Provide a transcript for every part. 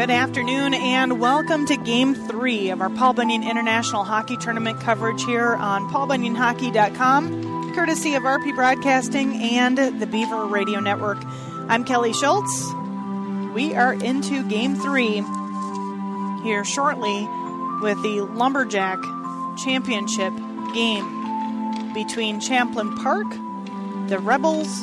Good afternoon and welcome to Game 3 of our Paul Bunyan International Hockey Tournament coverage here on paulbunyanhockey.com, courtesy of RP Broadcasting and the Beaver Radio Network. I'm Kelly Schultz. We are into Game 3 here shortly with the Lumberjack Championship game between Champlin Park, the Rebels,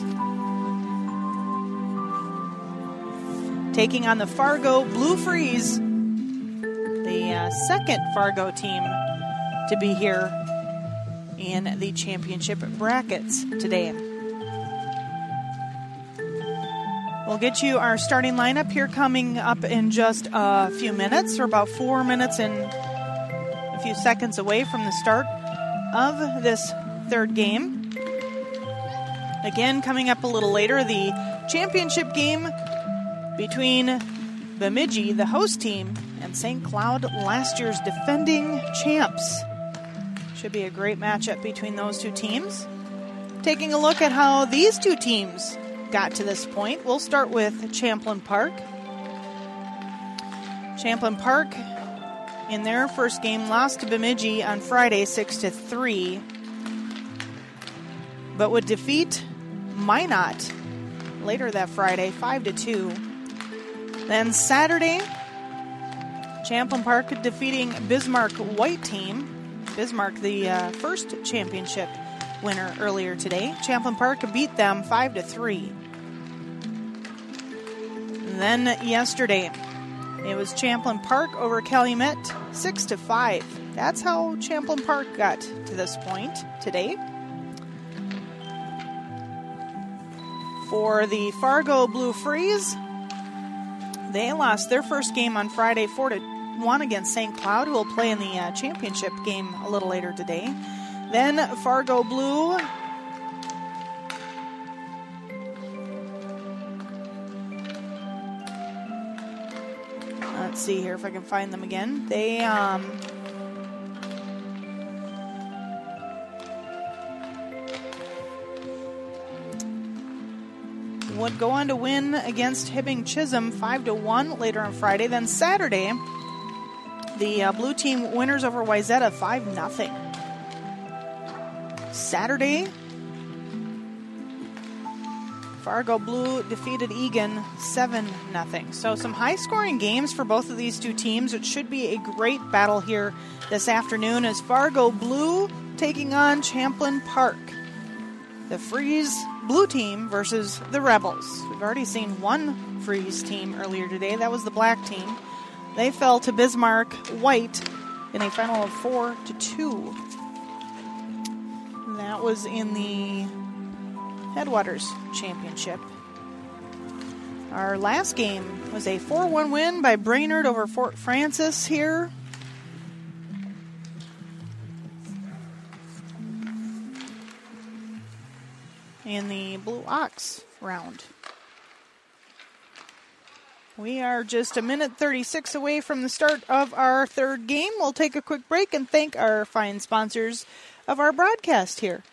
taking on the Fargo Blue Freeze, the second Fargo team to be here in the championship brackets today. We'll get you our starting lineup here coming up in just a few minutes. We're about 4 minutes and a few seconds away from the start of this third game. Again, coming up a little later, the championship game between Bemidji, the host team, and St. Cloud, last year's defending champs. Should be a great matchup between those two teams. Taking a look at how these two teams got to this point, we'll start with Champlin Park. Champlin Park, in their first game, lost to Bemidji on Friday 6-3, but would defeat Minot later that Friday 5-2. Then Saturday, Champlin Park defeating Bismarck White team. Bismarck, the first championship winner earlier today. Champlin Park beat them 5-3. Then yesterday, it was Champlin Park over Calumet 6-5. That's how Champlin Park got to this point today. For the Fargo Blue Freeze, they lost their first game on Friday 4-1 against St. Cloud, who will play in the championship game a little later today. Then Fargo Blue let's see here if I can find them again. They would go on to win against Hibbing Chisholm 5-1 later on Friday. Then Saturday, the blue team winners over Wayzata 5-0. Saturday, Fargo Blue defeated Egan 7-0. So some high-scoring games for both of these two teams. It should be a great battle here this afternoon as Fargo Blue taking on Champlin Park. The Freeze Blue team versus the Rebels. We've already seen one Freeze team earlier today. That was the black team. They fell to Bismarck White in a final of 4-2. That was in the Headwaters Championship. Our last game was a 4-1 win by Brainerd over Fort Francis here. In the Blue Ox round. We are just a minute 36 away from the start of our third game. We'll take a quick break and thank our fine sponsors of our broadcast here.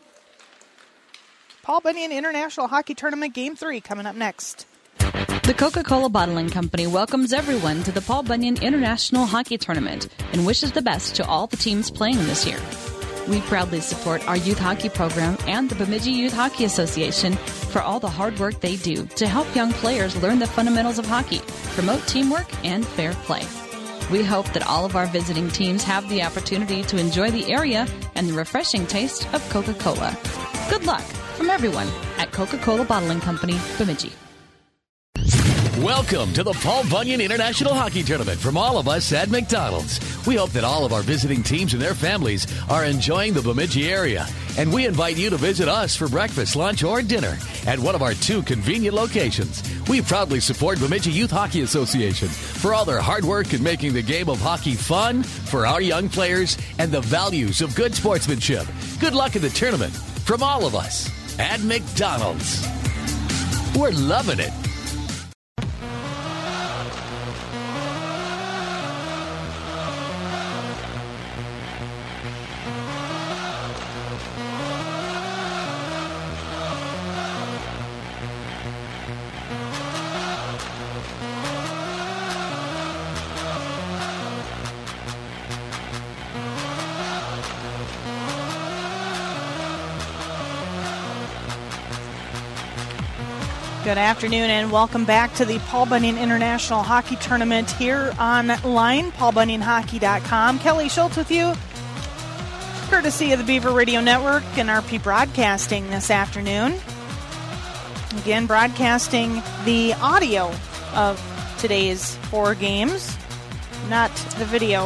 Paul Bunyan International Hockey Tournament Game 3 coming up next. The Coca-Cola Bottling Company welcomes everyone to the Paul Bunyan International Hockey Tournament and wishes the best to all the teams playing this year. We proudly support our youth hockey program and the Bemidji Youth Hockey Association for all the hard work they do to help young players learn the fundamentals of hockey, promote teamwork, and fair play. We hope that all of our visiting teams have the opportunity to enjoy the area and the refreshing taste of Coca-Cola. Good luck from everyone at Coca-Cola Bottling Company, Bemidji. Welcome to the Paul Bunyan International Hockey Tournament from all of us at McDonald's. We hope that all of our visiting teams and their families are enjoying the Bemidji area. And we invite you to visit us for breakfast, lunch, or dinner at one of our 2 convenient locations. We proudly support Bemidji Youth Hockey Association for all their hard work in making the game of hockey fun for our young players and the values of good sportsmanship. Good luck in the tournament from all of us at McDonald's. We're loving it. Good afternoon and welcome back to the Paul Bunyan International Hockey Tournament here online, paulbunyanhockey.com. Kelly Schultz with you, courtesy of the Beaver Radio Network and RP Broadcasting this afternoon. Again, broadcasting the audio of today's 4 games, not the video.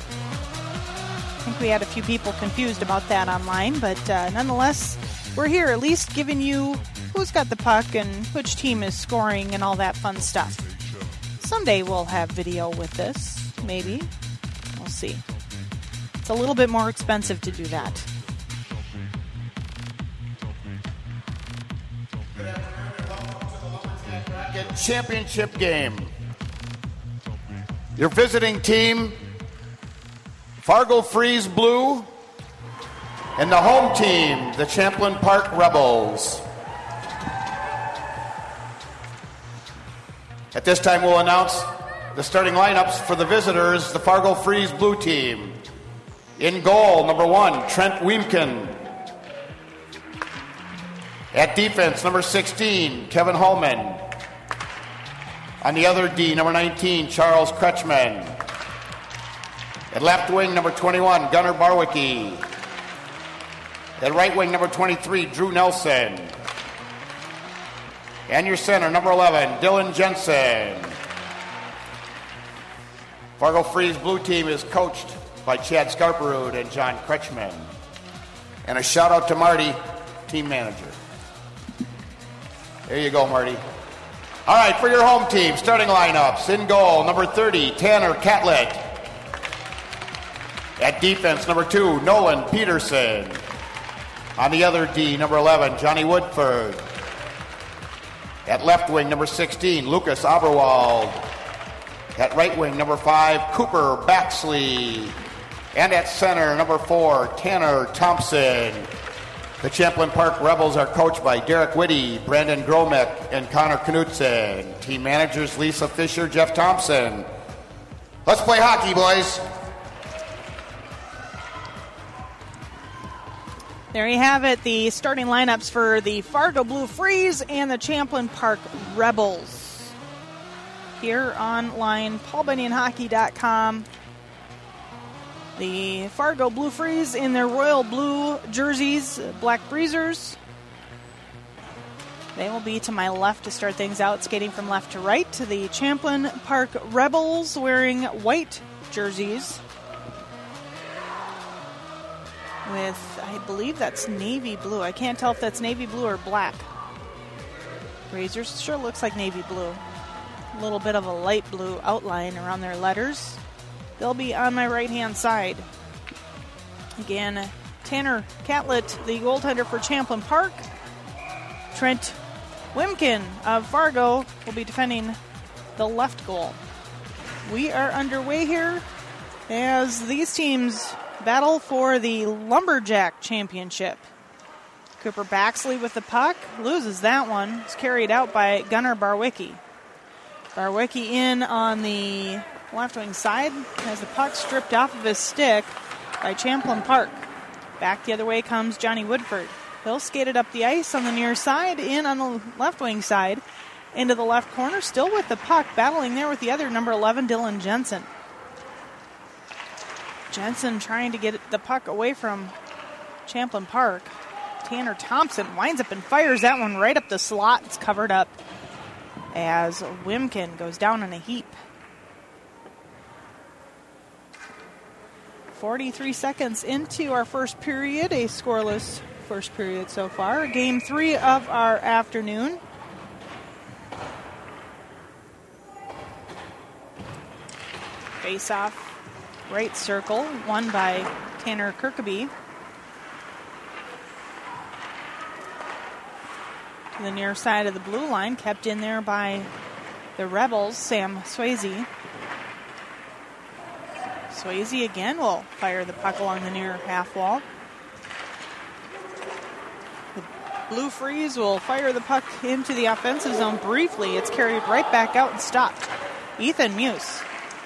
I think we had a few people confused about that online, but nonetheless, we're here at least giving you who's got the puck and which team is scoring and all that fun stuff. Someday we'll have video with this, maybe. We'll see. It's a little bit more expensive to do that. Championship game. Your visiting team, Fargo Freeze Blue, and the home team, the Champlain Park Rebels. At this time, we'll announce the starting lineups for the visitors, the Fargo Freeze Blue team. In goal, number 1, Trent Weemken. At defense, number 16, Kevin Holman. On the other D, number 19, Charles Kretschmann. At left wing, number 21, Gunnar Barwicki. At right wing, number 23, Drew Nelson. And your center, number 11, Dylan Jensen. Fargo Freeze Blue team is coached by Chad Scarperud and John Kretschmann. And a shout out to Marty, team manager. There you go, Marty. All right, for your home team, starting lineups. In goal, number 30, Tanner Catlett. At defense, number 2, Nolan Peterson. On the other D, number 11, Johnny Woodford. At left wing, number 16, Lucas Oberwald. At right wing, number 5, Cooper Baxley. And at center, number 4, Tanner Thompson. The Champlain Park Rebels are coached by Derek Whitty, Brandon Gromek, and Connor Knutson. Team managers Lisa Fisher, Jeff Thompson. Let's play hockey, boys. There you have it, the starting lineups for the Fargo Blue Freeze and the Champlain Park Rebels. Here online, paulbunyanhockey.com. The Fargo Blue Freeze in their royal blue jerseys, black breezers. They will be to my left to start things out, skating from left to right. The Champlain Park Rebels wearing white jerseys with, I believe that's navy blue. I can't tell if that's navy blue or black. Razors sure looks like navy blue. A little bit of a light blue outline around their letters. They'll be on my right-hand side. Again, Tanner Catlett, the goaltender for Champlain Park. Trent Weemken of Fargo will be defending the left goal. We are underway here as these teams battle for the Lumberjack Championship. Cooper Baxley with the puck, loses that one. It's carried out by Gunnar Barwicki. Barwicki in on the left wing side has the puck stripped off of his stick by Champlain Park. Back the other way comes Johnny Woodford. He'll skate it up the ice on the near side, in on the left wing side, into the left corner, still with the puck, battling there with the other number 11, Dylan Jensen. Jensen trying to get the puck away from Champlain Park. Tanner Thompson winds up and fires that one right up the slot. It's covered up as Weemken goes down in a heap. 43 seconds into our first period, a scoreless first period so far. Game 3 of our afternoon. Face-off, right circle, won by Tanner Kirkaby. To the near side of the blue line, kept in there by the Rebels, Sam Swayze. Swayze again will fire the puck along the near half wall. The Blue Freeze will fire the puck into the offensive zone briefly. It's carried right back out and stopped. Ethan Muse.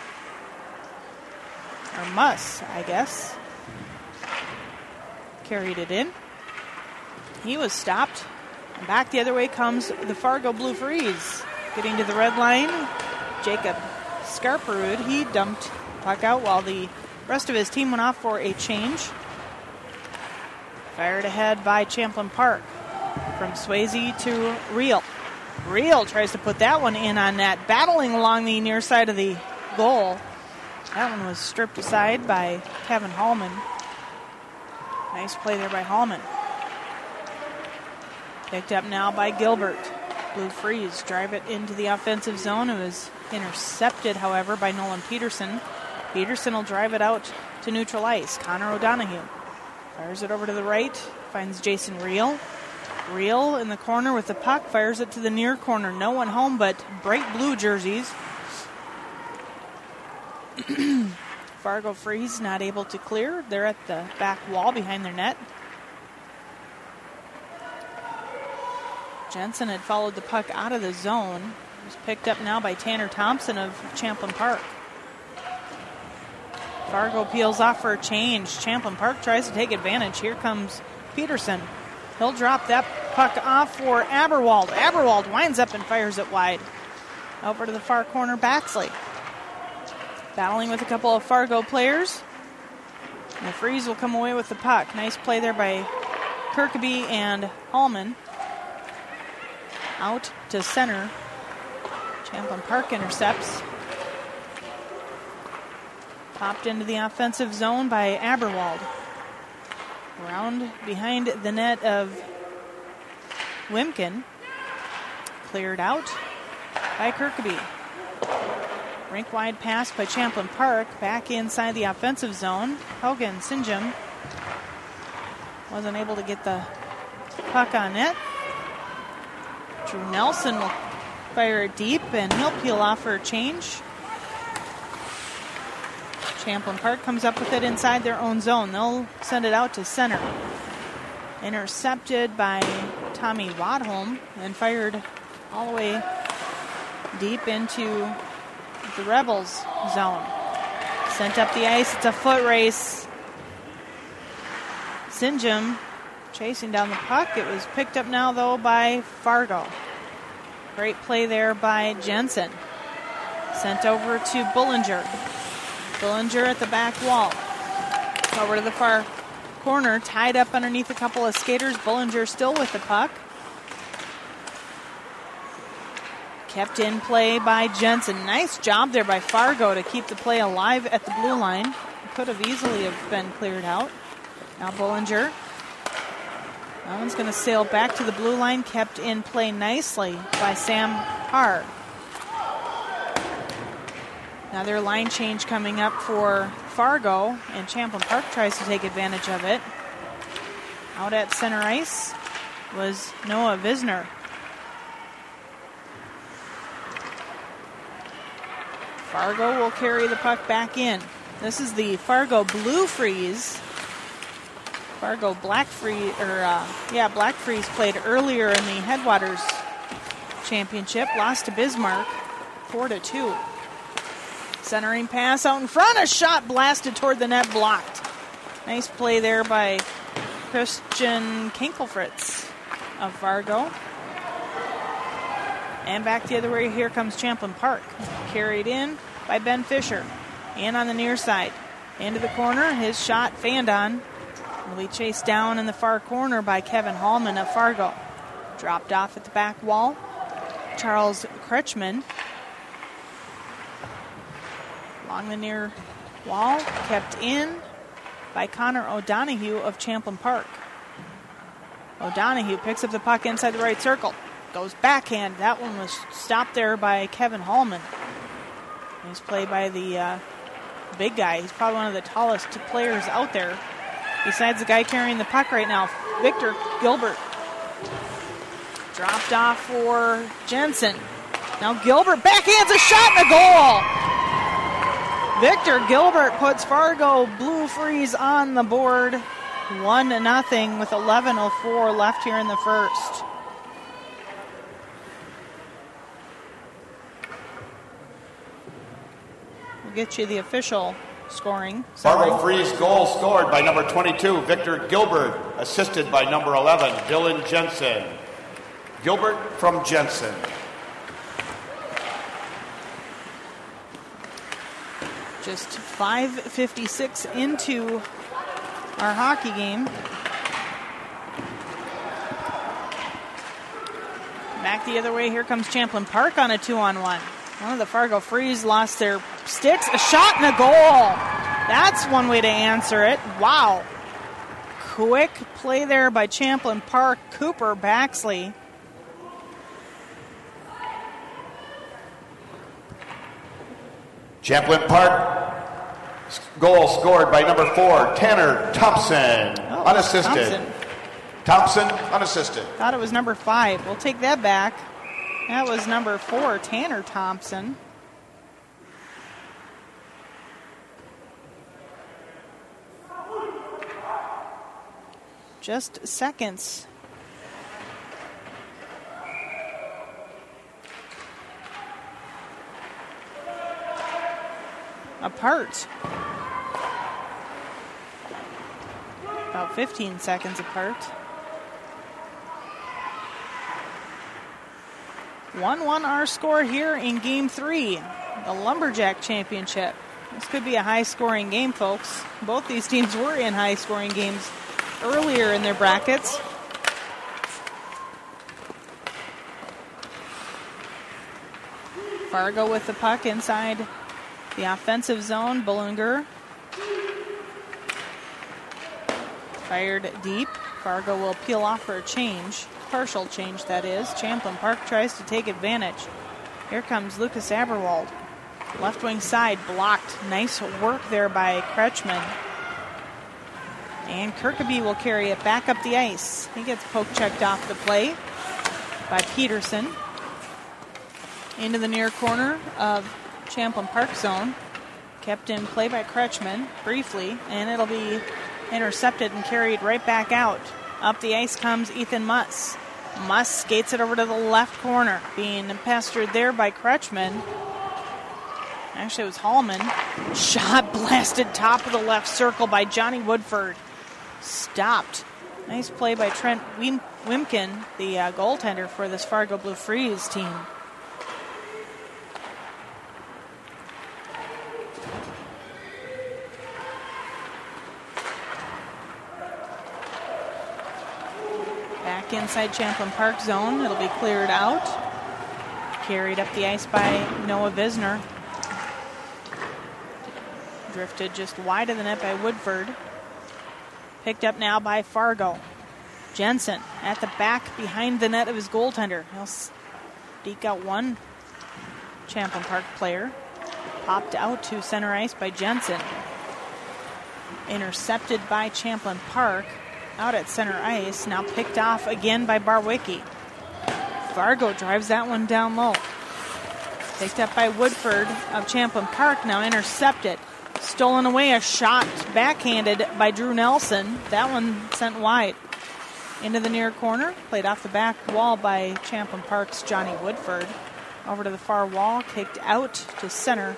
Or Muss, I guess. Carried it in. He was stopped And back the other way comes the Fargo Blue Freeze. Getting to the red line, Jacob Skarperud. He dumped puck out while the rest of his team went off for a change. Fired ahead by Champlin Park. From Swayze to Reel. Reel tries to put that one in on net. Battling along the near side of the goal. That one was stripped aside by Kevin Hallman. Nice play there by Hallman. Picked up now by Gilbert. Blue Freeze drive it into the offensive zone. It was intercepted, however, by Nolan Peterson. Peterson will drive it out to neutral ice. Connor O'Donohue fires it over to the right. Finds Jason Reel. Reel in the corner with the puck. Fires it to the near corner. No one home but bright blue jerseys. Fargo Freeze not able to clear. They're at the back wall behind their net. Jensen had followed the puck out of the zone. It was picked up now by Tanner Thompson of Champlin Park. Fargo peels off for a change. Champlin Park tries to take advantage. Here comes Peterson. He'll drop that puck off for Aberwald. Aberwald winds up and fires it wide. Over to the far corner, Baxley. Battling with a couple of Fargo players. And the Freeze will come away with the puck. Nice play there by Kirkeby and Hallman. Out to center. Champlin Park intercepts. Popped into the offensive zone by Aberwald. Around behind the net of Wimkin. Cleared out by Kirkeby. Rink-wide pass by Champlin Park. Back inside the offensive zone. Hogan Sinjum wasn't able to get the puck on net. Drew Nelson will fire it deep, and he'll peel off for a change. Champlin Park comes up with it inside their own zone. They'll send it out to center. Intercepted by Tommy Wadholm and fired all the way deep into the Rebels zone. Sent up the ice. It's a foot race. Sinjum chasing down the puck. It was picked up now, though, by Fargo. Great play there by Jensen. Sent over to Bullinger. Bullinger at the back wall. Over to the far corner, tied up underneath a couple of skaters. Bullinger still with the puck. Kept in play by Jensen. Nice job there by Fargo to keep the play alive at the blue line. It could have easily have been cleared out. Now Bullinger. That one's going to sail back to the blue line. Kept in play nicely by Sam Haar. Another line change coming up for Fargo, and Champlin Park tries to take advantage of it. Out at center ice was Noah Visner. Fargo will carry the puck back in. This is the Fargo Blue Freeze. Fargo Black Freeze, Black Freeze played earlier in the Headwaters Championship. Lost to Bismarck, 4-2. Centering pass out in front. A shot blasted toward the net, blocked. Nice play there by Christian Kinkelfritz of Fargo. And back the other way, here comes Champlin Park. Carried in by Ben Fisher. And on the near side. Into the corner, his shot fanned on. Will be chased down in the far corner by Kevin Hallman of Fargo. Dropped off at the back wall. Charles Kretschmann. Along the near wall, kept in by Connor O'Donohue of Champlin Park. O'Donohue picks up the puck inside the right circle. Goes backhand. That one was stopped there by Kevin Hallman. Nice play by the big guy. He's probably one of the tallest players out there, besides the guy carrying the puck right now, Victor Gilbert. Dropped off for Jensen. Now Gilbert backhands a shot and a goal. Victor Gilbert puts Fargo Blue Freeze on the board. 1-0 with 11:04 left here in the first. We'll get you the official scoring. Fargo Freeze goal scored by number 22, Victor Gilbert, assisted by number 11, Dylan Jensen. Gilbert from Jensen. Just 5:56 into our hockey game. Back the other way, here comes Champlin Park on a 2-on-1. One of the Fargo Frees lost their sticks. A shot and a goal. That's one way to answer it. Wow. Quick play there by Champlin Park. Cooper Baxley. Champlin Park, goal scored by number 4, Tanner Thompson, unassisted. Thompson, unassisted. Thought it was number 5. We'll take that back. That was number 4, Tanner Thompson. Just seconds. Apart. About 15 seconds apart. 1-1 our score here in Game 3, the Lumberjack Championship. This could be a high-scoring game, folks. Both these teams were in high-scoring games earlier in their brackets. Fargo with the puck inside the offensive zone. Bullinger fired deep. Fargo will peel off for a change. Partial change, that is. Champlin Park tries to take advantage. Here comes Lucas Aberwald. Left wing side blocked. Nice work there by Kretschmann. And Kirkaby will carry it back up the ice. He gets poke checked off the play by Peterson. Into the near corner of Champlin Park zone. Kept in play by Kretschmann briefly, and it'll be intercepted and carried right back out. Up the ice comes Ethan Muss. Muss skates it over to the left corner, being pestered there by Kretschmann. Actually, it was Hallman. Shot blasted top of the left circle by Johnny Woodford. Stopped. Nice play by Trent Wimkin, the goaltender for this Fargo Blue Freeze team. Back inside Champlin Park zone. It'll be cleared out. Carried up the ice by Noah Visner. Drifted just wide of the net by Woodford. Picked up now by Fargo. Jensen at the back behind the net of his goaltender. He'll deke out one Champlin Park player. Popped out to center ice by Jensen. Intercepted by Champlin Park. Out at center ice. Now picked off again by Barwicki. Fargo drives that one down low. Picked up by Woodford of Champlin Park. Now intercepted. Stolen away, a shot backhanded by Drew Nelson. That one sent wide. Into the near corner. Played off the back wall by Champlin Park's Johnny Woodford. Over to the far wall. Kicked out to center.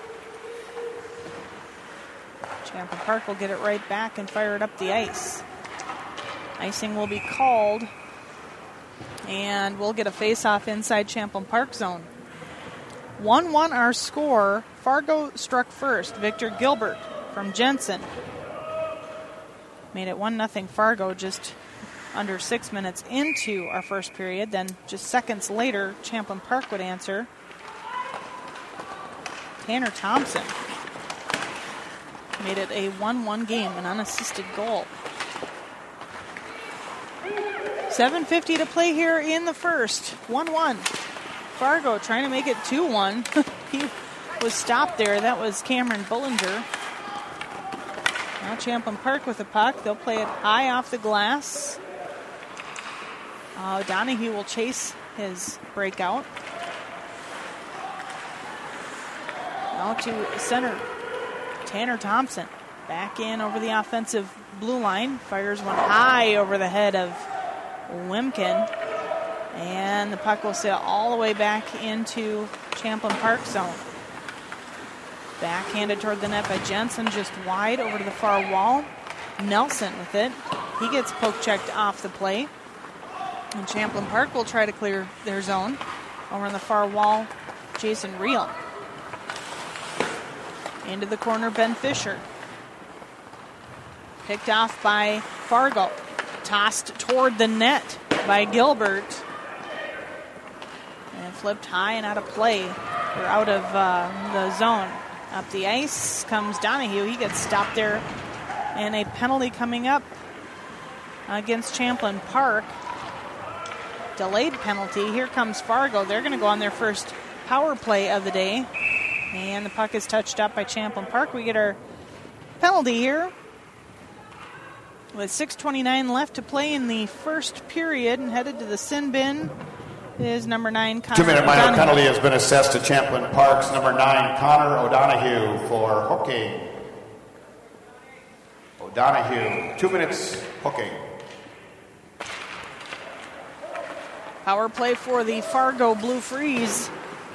Champlin Park will get it right back and fire it up the ice. Icing will be called. And we'll get a face-off inside Champlin Park zone. 1-1 our score. Fargo struck first. Victor Gilbert from Jensen made it 1-0 Fargo just under 6 minutes into our first period. Then just seconds later, Champlin Park would answer. Tanner Thompson made it a 1-1 game, an unassisted goal. 7:50 to play here in the first. 1-1. Fargo trying to make it 2-1. He was stopped there. That was Cameron Bullinger. Now Champlin Park with the puck. They'll play it high off the glass. Donahue will chase his breakout. Now to center. Tanner Thompson back in over the offensive blue line. Fires one high over the head of Wimkin. And the puck will sail all the way back into Champlin Park zone. Backhanded toward the net by Jensen, just wide over to the far wall. Nelson with it. He gets poke checked off the play. And Champlin Park will try to clear their zone. Over on the far wall, Jason Reel. Into the corner, Ben Fisher. Picked off by Fargo. Tossed toward the net by Gilbert. And flipped high and out of play. Or out of the zone. Up the ice comes Donahue. He gets stopped there. And a penalty coming up against Champlin Park. Delayed penalty. Here comes Fargo. They're going to go on their first power play of the day. And the puck is touched up by Champlin Park. We get our penalty here. With 6:29 left to play in the first period, and headed to the sin bin is number 9, Connor 2-minute minor O'Donoghue. penalty has been assessed to Champlin Park's number 9, Connor O'Donoghue, for hooking. O'Donoghue, 2 minutes hooking. Power play for the Fargo Blue Freeze.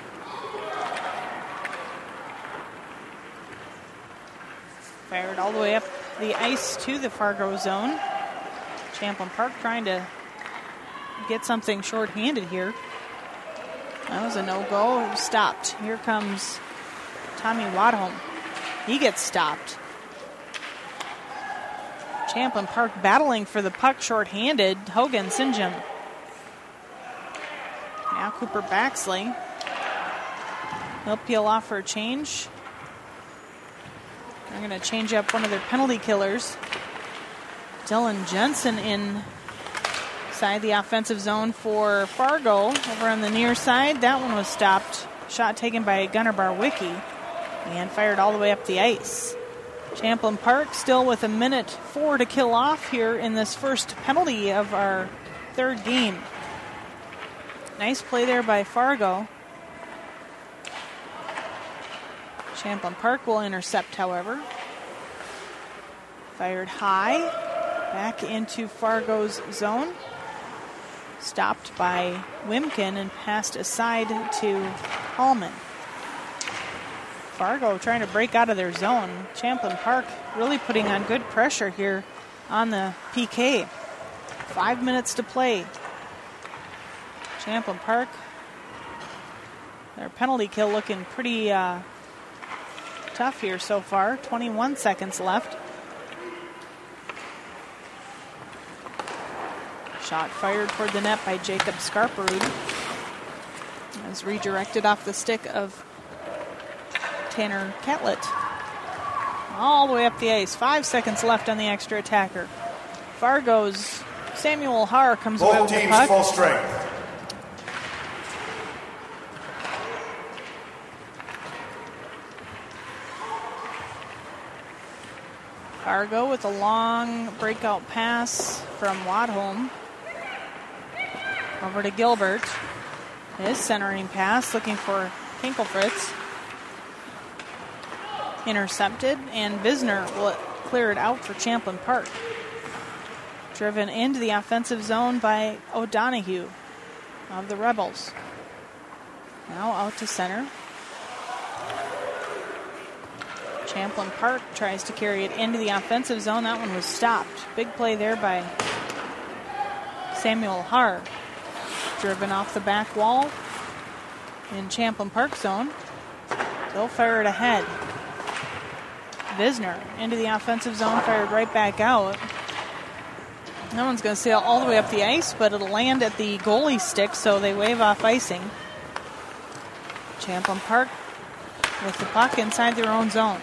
Fired all the way up the ice to the Fargo zone. Champlin Park trying to get something shorthanded here. That was a no-go. It was stopped. Here comes Tommy Wadholm. He gets stopped. Champlin Park battling for the puck shorthanded. Hogan Sinjum. Now Cooper Baxley. He'll peel off for a change. They're going to change up one of their penalty killers. Dylan Jensen inside the offensive zone for Fargo. Over on the near side, that one was stopped. Shot taken by Gunnar Barwicki and fired all the way up the ice. Champlin Park still with 1:04 to kill off here in this first penalty of our third game. Nice play there by Fargo. Champlin Park will intercept, however. Fired high. Back into Fargo's zone. Stopped by Wimkin and passed aside to Hallman. Fargo trying to break out of their zone. Champlin Park really putting on good pressure here on the PK. 5 minutes to play. Champlin Park, their penalty kill looking pretty tough here so far. 21 seconds left. Shot fired toward the net by Jacob Skarperud. As redirected off the stick of Tanner Catlett. All the way up the ice. 5 seconds left on the extra attacker. Fargo's Samuel Haar comes away with the puck. Both teams full strength. Fargo with a long breakout pass from Wadholm. Over to Gilbert. His centering pass looking for Kinkelfritz. Intercepted, and Visner will clear it out for Champlin Park. Driven into the offensive zone by O'Donoghue of the Rebels. Now out to center. Champlin Park tries to carry it into the offensive zone. That one was stopped. Big play there by Samuel Haar. Driven off the back wall in Champlin Park zone. They'll fire it ahead. Visner into the offensive zone, fired right back out. That one's going to sail all the way up the ice, but it'll land at the goalie stick, so they wave off icing. Champlin Park with the puck inside their own zone.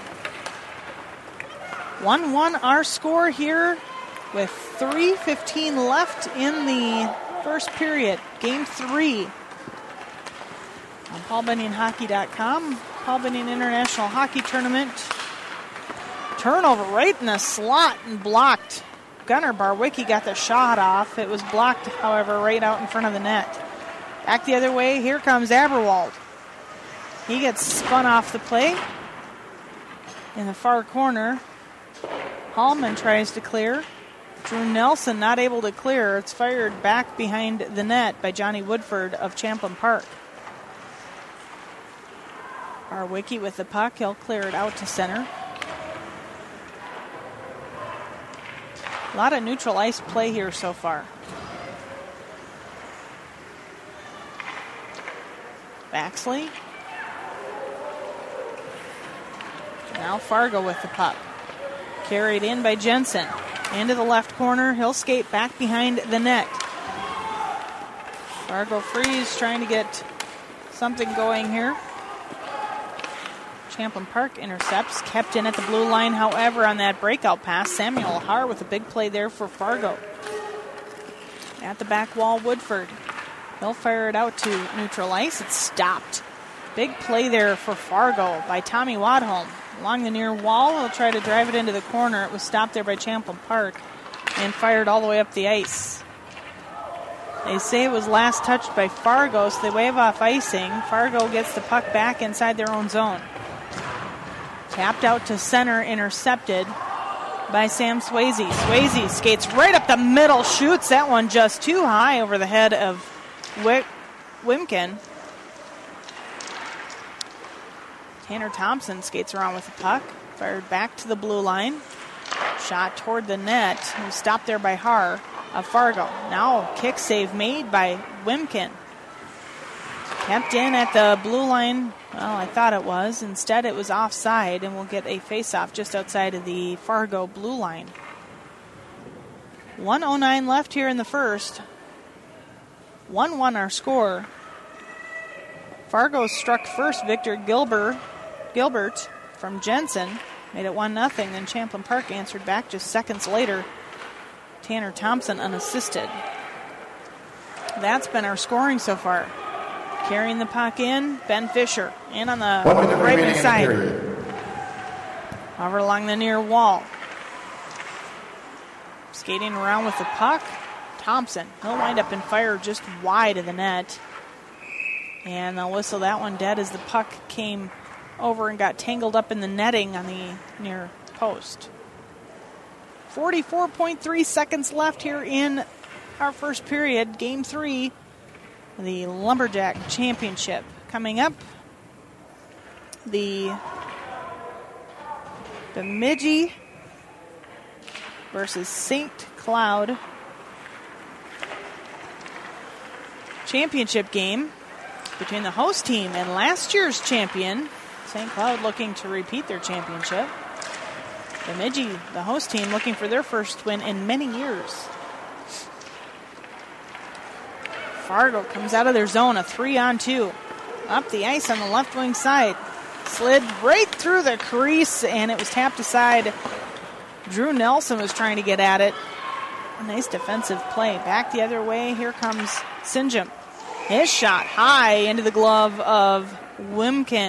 1-1 our score here with 3:15 left in the first period. Game 3 on PaulBunyanHockey.com. Paul Bunyan International Hockey Tournament. Turnover right in the slot and blocked. Gunnar Barwicki got the shot off. It was blocked, however, right out in front of the net. Back the other way, here comes Aberwald. He gets spun off the play. In the far corner, Hallman tries to clear. Drew Nelson not able to clear. It's fired back behind the net by Johnny Woodford of Champlin Park. Barwicki with the puck. He'll clear it out to center. A lot of neutral ice play here so far. Baxley. Now Fargo with the puck. Carried in by Jensen. Into the left corner. He'll skate back behind the net. Fargo Freeze trying to get something going here. Champlin Park intercepts. Kept in at the blue line, however, on that breakout pass. Samuel Har with a big play there for Fargo. At the back wall, Woodford. He'll fire it out to neutral ice. It's stopped. Big play there for Fargo by Tommy Wadholm. Along the near wall, he'll try to drive it into the corner. It was stopped there by Champlin Park and fired all the way up the ice. They say it was last touched by Fargo, so they wave off icing. Fargo gets the puck back inside their own zone. Tapped out to center, intercepted by Sam Swayze. Swayze skates right up the middle, shoots that one just too high over the head of Wimkin. Tanner Thompson skates around with the puck, fired back to the blue line. Shot toward the net. He was stopped there by Har of Fargo. Now kick save made by Wimkin. Kept in at the blue line. Well, I thought it was. Instead, it was offside, and we'll get a face-off just outside of the Fargo blue line. 1:09 left here in the first. 1-1 our score. Fargo struck first. Victor Gilbert from Jensen made it 1-0. Then Champlin Park answered back just seconds later. Tanner Thompson unassisted. That's been our scoring so far. Carrying the puck in, Ben Fisher. In on the right side. Over along the near wall. Skating around with the puck. Thompson. He'll wind up and fire just wide of the net. And they'll whistle that one dead as the puck came over and got tangled up in the netting on the near post. 44.3 seconds left here in our first period. Game 3. The Lumberjack Championship. Coming up, the Bemidji versus St. Cloud championship game between the host team and last year's champion, St. Cloud, looking to repeat their championship. Bemidji, the host team, looking for their first win in many years. Fargo comes out of their zone, a 3-on-2. Up the ice on the left wing side. Slid right through the crease, and it was tapped aside. Drew Nelson was trying to get at it. A nice defensive play. Back the other way, here comes Sinjum. His shot high into the glove of Wimkin.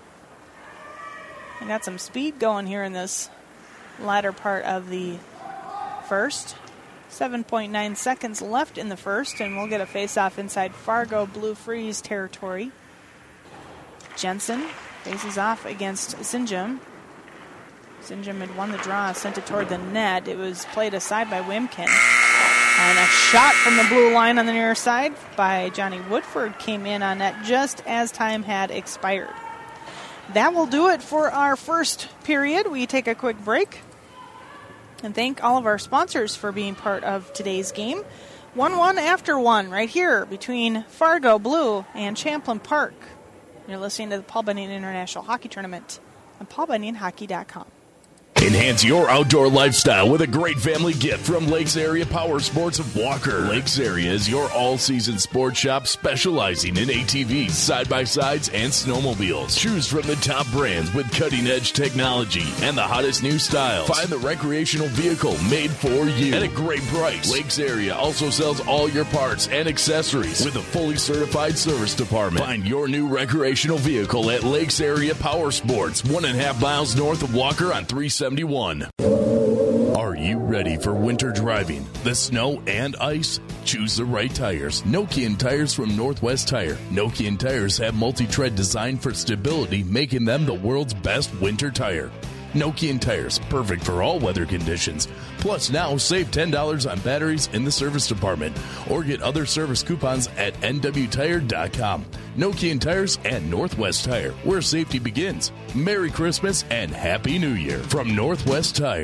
I got some speed going here in this latter part of the first. 7.9 seconds left in the first, and we'll get a face-off inside Fargo Blue Freeze territory. Jensen faces off against Sinjum. Sinjum had won the draw, sent it toward the net. It was played aside by Wimkin. And a shot from the blue line on the near side by Johnny Woodford came in on net just as time had expired. That will do it for our first period. We take a quick break and thank all of our sponsors for being part of today's game. 1-1 after 1 right here between Fargo Blue and Champlin Park. You're listening to the Paul Bunyan International Hockey Tournament on paulbunyanhockey.com. Enhance your outdoor lifestyle with a great family gift from Lakes Area Power Sports of Walker. Lakes Area is your all-season sports shop specializing in ATVs, side-by-sides, and snowmobiles. Choose from the top brands with cutting-edge technology and the hottest new styles. Find the recreational vehicle made for you at a great price. Lakes Area also sells all your parts and accessories with a fully certified service department. Find your new recreational vehicle at Lakes Area Power Sports, 1.5 miles north of Walker on 371. Are you ready for winter driving, the snow and ice? Choose the right tires. Nokian Tires from Northwest Tire. Nokian Tires have multi-tread designed for stability, making them the world's best winter tire. Nokian Tires, perfect for all weather conditions. Plus now save $10 on batteries in the service department or get other service coupons at nwtire.com. Nokian Tires and Northwest Tire, where safety begins. Merry Christmas and Happy New Year from Northwest Tire.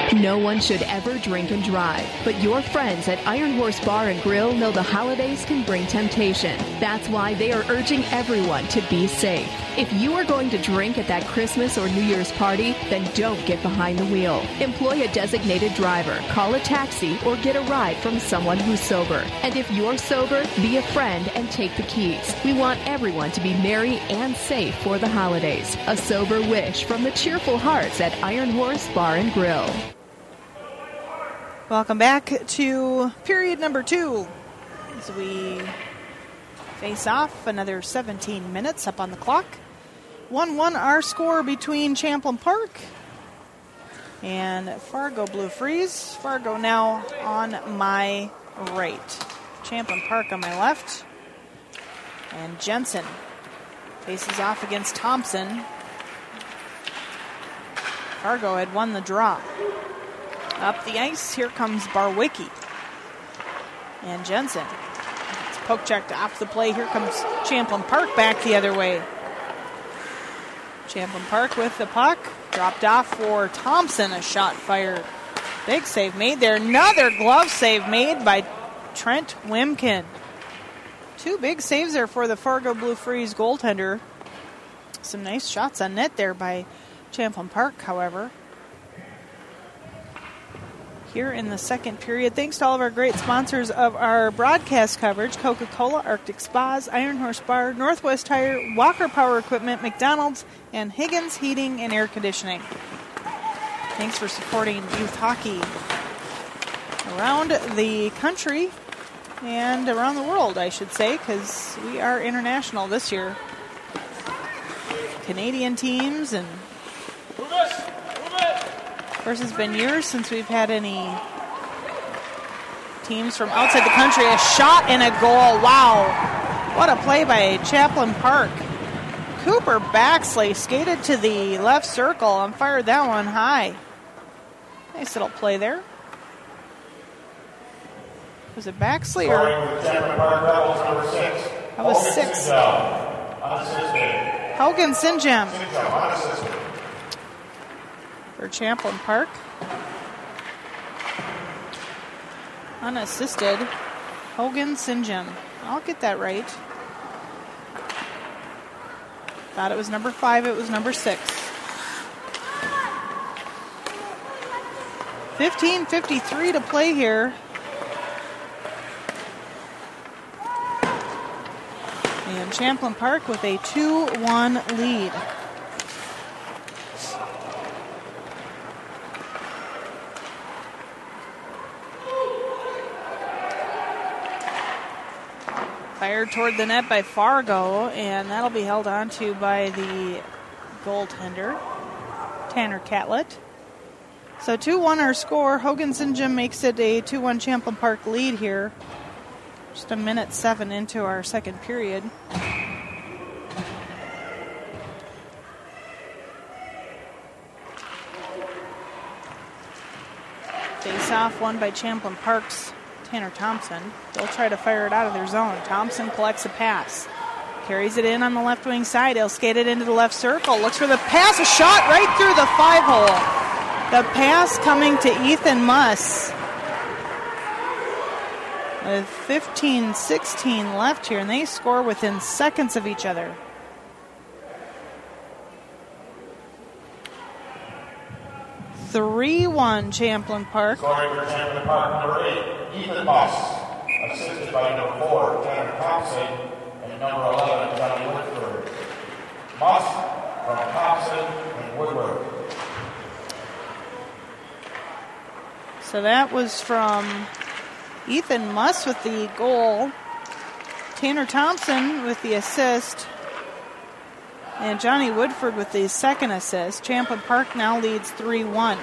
No one should ever drink and drive, but your friends at Iron Horse Bar and Grill know the holidays can bring temptation. That's why they are urging everyone to be safe. If you are going to drink at that Christmas or New Year's party, then don't get behind the wheel. Employ a designated driver, call a taxi, or get a ride from someone who's sober. And if you're sober, be a friend and take the keys. We want everyone to be merry and safe for the holidays. A sober wish from the cheerful hearts at Iron Horse Bar and Grill. Welcome back to period number 2 as we face off. Another 17 minutes up on the clock. 1-1 our score between Champlin Park and Fargo Blue Freeze. Fargo now on my right. Champlin Park on my left. And Jensen faces off against Thompson. Fargo had won the draw. Up the ice, here comes Barwicki. And Jensen. It's poke checked off the play. Here comes Champlin Park back the other way. Champlin Park with the puck. Dropped off for Thompson. A shot fired. Big save made there. Another glove save made by Trent Wimkin. 2 big saves there for the Fargo Blue Freeze goaltender. Some nice shots on net there by Champlin Park, however. Here in the second period, thanks to all of our great sponsors of our broadcast coverage: Coca-Cola, Arctic Spas, Iron Horse Bar, Northwest Tire, Walker Power Equipment, McDonald's, and Higgins Heating and Air Conditioning. Thanks for supporting youth hockey around the country and around the world, I should say, because we are international this year. Canadian teams, and of course, it's been years since we've had any teams from outside the country. A shot and a goal. Wow. What a play by Champlin Park. Cooper Baxley skated to the left circle and fired that one high. Nice little play there. Was it Baxley or? That was 6. Hogan Sinjam for Champlin Park. Unassisted. Hogan Sinjam. I'll get that right. Thought it was number 5. It was number 6. 15:53 to play here. And Champlin Park with a 2-1 lead. Fired toward the net by Fargo, and that'll be held on to by the goaltender, Tanner Catlett. So 2-1 our score. Hogan Sinjam makes it a 2-1 Champlin Park lead here. Just 1:07 into our second period. Face-off won by Champlin Park's Tanner Thompson. They'll try to fire it out of their zone. Thompson collects a pass. Carries it in on the left wing side. He'll skate it into the left circle. Looks for the pass. A shot right through the 5-hole. The pass coming to Ethan Muss. With 15:16 left here, and they score within seconds of each other. (3-1) Champlin Park. Scoring for Champlin Park, number 8, Ethan Moss. Assisted by number 4, Tanner Thompson, and number 11, Johnny Woodford. Moss from Thompson and Woodward. So that was from Ethan Muss with the goal. Tanner Thompson with the assist. And Johnny Woodford with the second assist. Champlin Park now leads 3-1.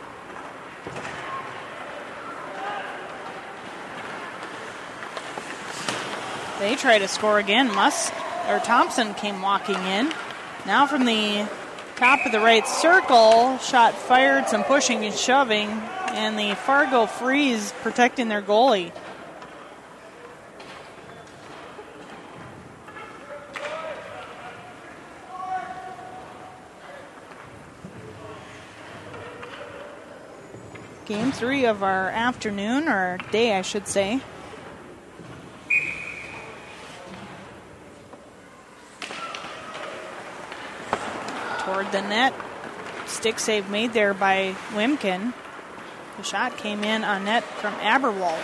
They try to score again. Thompson came walking in. Now from the top of the right circle, shot fired, some pushing and shoving, and the Fargo Freeze protecting their goalie. Game 3 of our afternoon, or day, I should say. Toward the net. Stick save made there by Wimkin. The shot came in on net from Aberwald.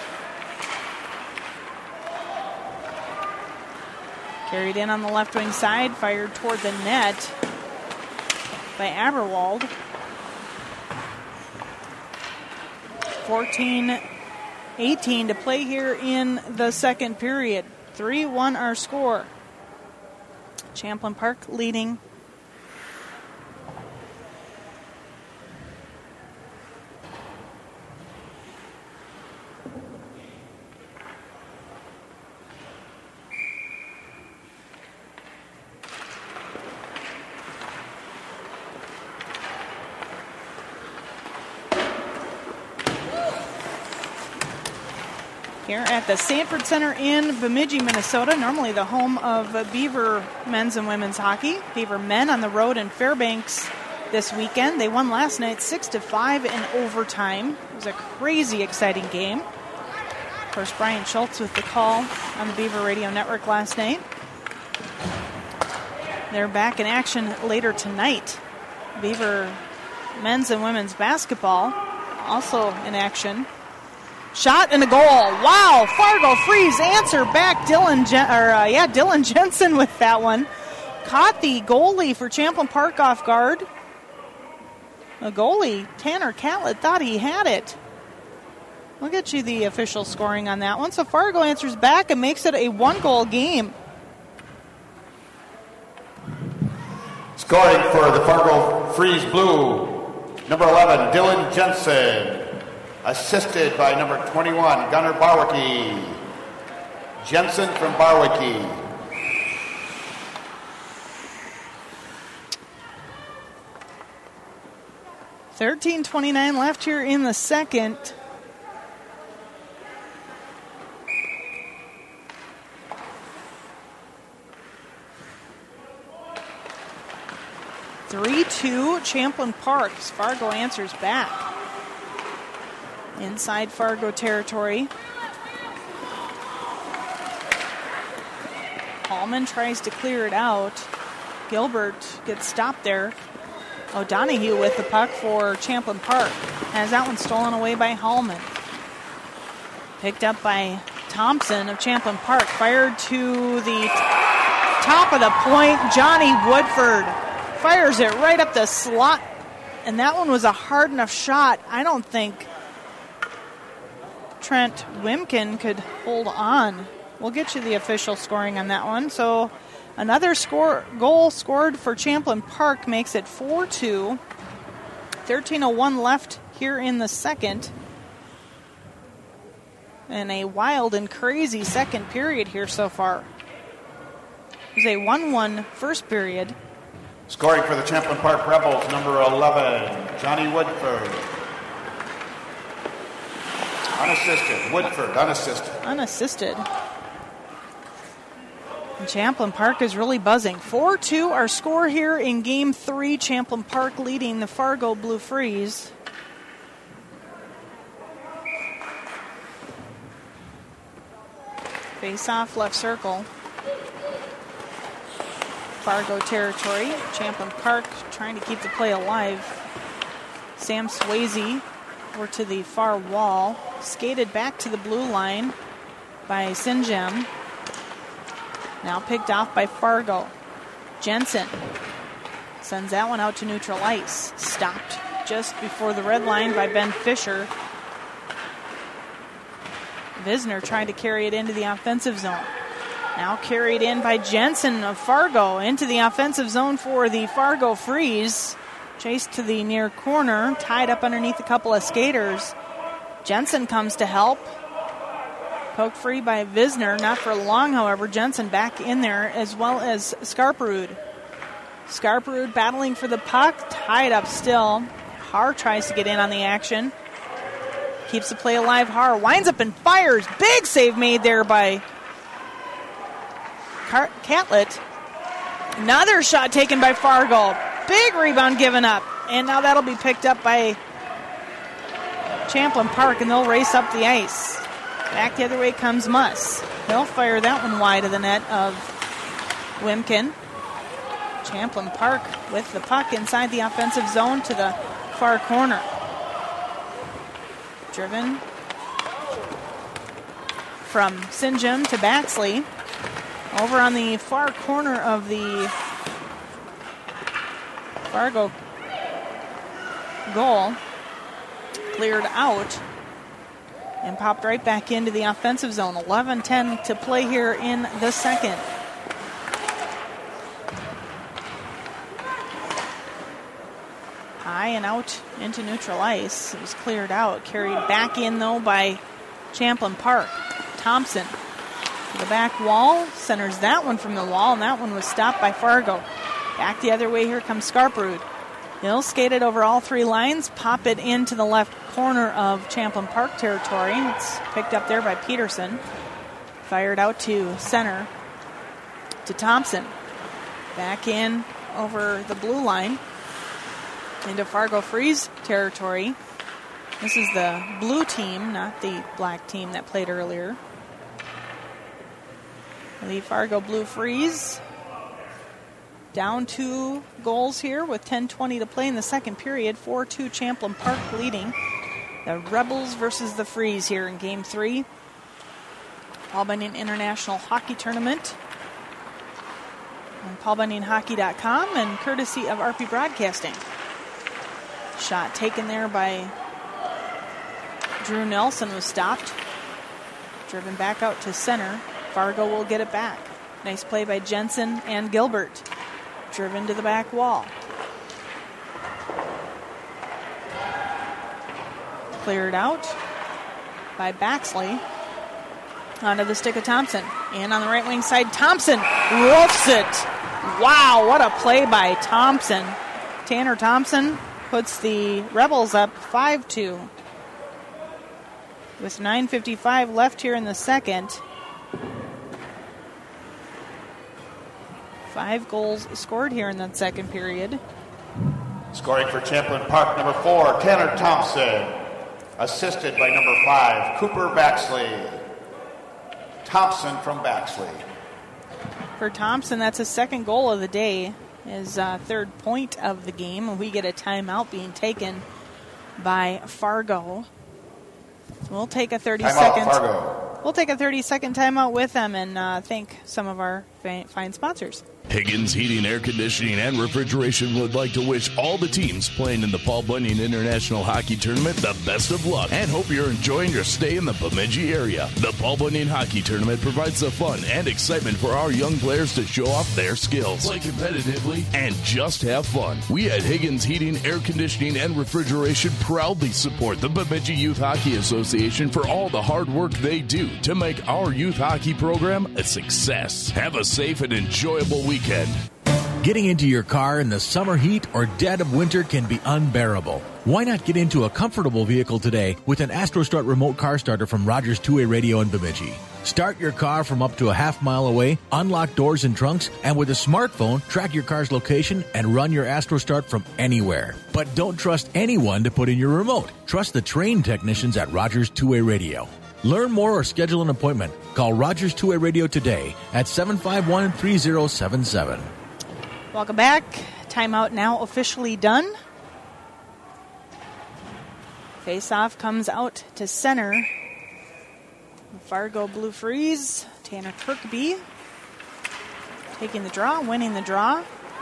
Carried in on the left wing side, fired toward the net by Aberwald. 14-18 to play here in the second period. 3-1 our score. Champlin Park leading. Here at the Sanford Center in Bemidji, Minnesota, normally the home of Beaver men's and women's hockey. Beaver men on the road in Fairbanks this weekend. They won last night 6-5 in overtime. It was a crazy exciting game. Of course, Brian Schultz with the call on the Beaver Radio Network last night. They're back in action later tonight. Beaver men's and women's basketball also in action. Shot and a goal. Wow, Fargo Freeze answer back. Dylan Jensen with that one. Caught the goalie for Champlin Park off guard. The goalie, Tanner Catlett, thought he had it. We'll get you the official scoring on that one. So Fargo answers back and makes it a one-goal game. Scoring for the Fargo Freeze Blue, number 11, Dylan Jensen. Assisted by number 21, Gunnar Barwicky. Jensen from Barwicky. $13:29 left here in the second. (3-2) Champlin Park. Fargo answers back. Inside Fargo territory. Hallman tries to clear it out. Gilbert gets stopped there. O'Donohue with the puck for Champlin Park. Has that one stolen away by Hallman. Picked up by Thompson of Champlin Park. Fired to the top of the point. Johnny Woodford fires it right up the slot. And that one was a hard enough shot. I don't think Trent Wimkin could hold on. We'll get you the official scoring on that one. So another goal scored for Champlin Park makes it 4-2. 13:01 left here in the second. And a wild and crazy second period here so far. It was a 1-1 first period. Scoring for the Champlin Park Rebels, number 11, Johnny Woodford. Unassisted. Woodford, unassisted. Unassisted. And Champlin Park is really buzzing. 4-2 our score here in Game 3. Champlin Park leading the Fargo Blue Freeze. Face-off left circle. Fargo territory. Champlin Park trying to keep the play alive. Sam Swayze over to the far wall. Skated back to the blue line by Sinjem. Now picked off by Fargo. Jensen sends that one out to neutral ice. Stopped just before the red line by Ben Fisher. Visner trying to carry it into the offensive zone. Now carried in by Jensen of Fargo into the offensive zone for the Fargo Freeze. Chased to the near corner, tied up underneath a couple of skaters. Jensen comes to help. Poked free by Visner, not for long, however. Jensen back in there, as well as Skarperud. Skarperud battling for the puck, tied up still. Haar tries to get in on the action. Keeps the play alive. Haar winds up and fires. Big save made there by Catlett. Another shot taken by Fargo. Big rebound given up. And now that'll be picked up by Champlin Park, and they'll race up the ice. Back the other way comes Muss. They'll fire that one wide of the net of Wimkin. Champlin Park with the puck inside the offensive zone to the far corner. Driven from Sinjum to Baxley. Over on the far corner of the Fargo goal. Cleared out and popped right back into the offensive zone. 11:10 to play here in the second. High and out into neutral ice. It was cleared out. Carried back in, though, by Champlin Park. Thompson to the back wall. Centers that one from the wall, and that one was stopped by Fargo. Back the other way, here comes Skarprud. He'll skate it over all three lines, pop it into the left corner of Champlin Park territory. It's picked up there by Peterson. Fired out to center to Thompson. Back in over the blue line into Fargo Freeze territory. This is the blue team, not the black team that played earlier. The Fargo Blue Freeze down 2 goals here with 10:20 to play in the second period. 4-2 Champlin Park leading. The Rebels versus the Freeze here in Game 3. Paul Bunyan International Hockey Tournament on paulbunyanhockey.com and courtesy of RP Broadcasting. Shot taken there by Drew Nelson was stopped. Driven back out to center. Fargo will get it back. Nice play by Jensen and Gilbert. Driven to the back wall. Cleared out by Baxley. Onto the stick of Thompson. And on the right wing side, Thompson roofs it. Wow, what a play by Thompson. Tanner Thompson puts the Rebels up 5-2. With 9:55 left here in the second. 5 goals scored here in that second period. Scoring for Champlin Park, number 4, Tanner Thompson. Assisted by number 5, Cooper Baxley. Thompson from Baxley. For Thompson, that's his second goal of the day. His third point of the game. We get a timeout being taken by Fargo. We'll take a 30-second. We'll take a 30-second timeout with them and thank some of our fine sponsors. Higgins Heating, Air Conditioning, and Refrigeration would like to wish all the teams playing in the Paul Bunyan International Hockey Tournament the best of luck and hope you're enjoying your stay in the Bemidji area. The Paul Bunyan Hockey Tournament provides the fun and excitement for our young players to show off their skills, play competitively, and just have fun. We at Higgins Heating, Air Conditioning, and Refrigeration proudly support the Bemidji Youth Hockey Association for all the hard work they do to make our youth hockey program a success. Have a safe and enjoyable weekend. Getting into your car in the summer heat or dead of winter can be unbearable. Why not get into a comfortable vehicle today with an AstroStart remote car starter from Rogers Two-Way Radio in Bemidji? Start your car from up to a half mile away, unlock doors and trunks, and with a smartphone, track your car's location and run your AstroStart from anywhere. But don't trust anyone to put in your remote. Trust the trained technicians at Rogers Two-Way Radio. Learn more or schedule an appointment. Call Rogers Two-Way Radio today at 751-3077. Welcome back. Timeout now officially done. Face-off comes out to center. Fargo Blue Freeze. Tanner Kirkby taking the draw, winning the draw.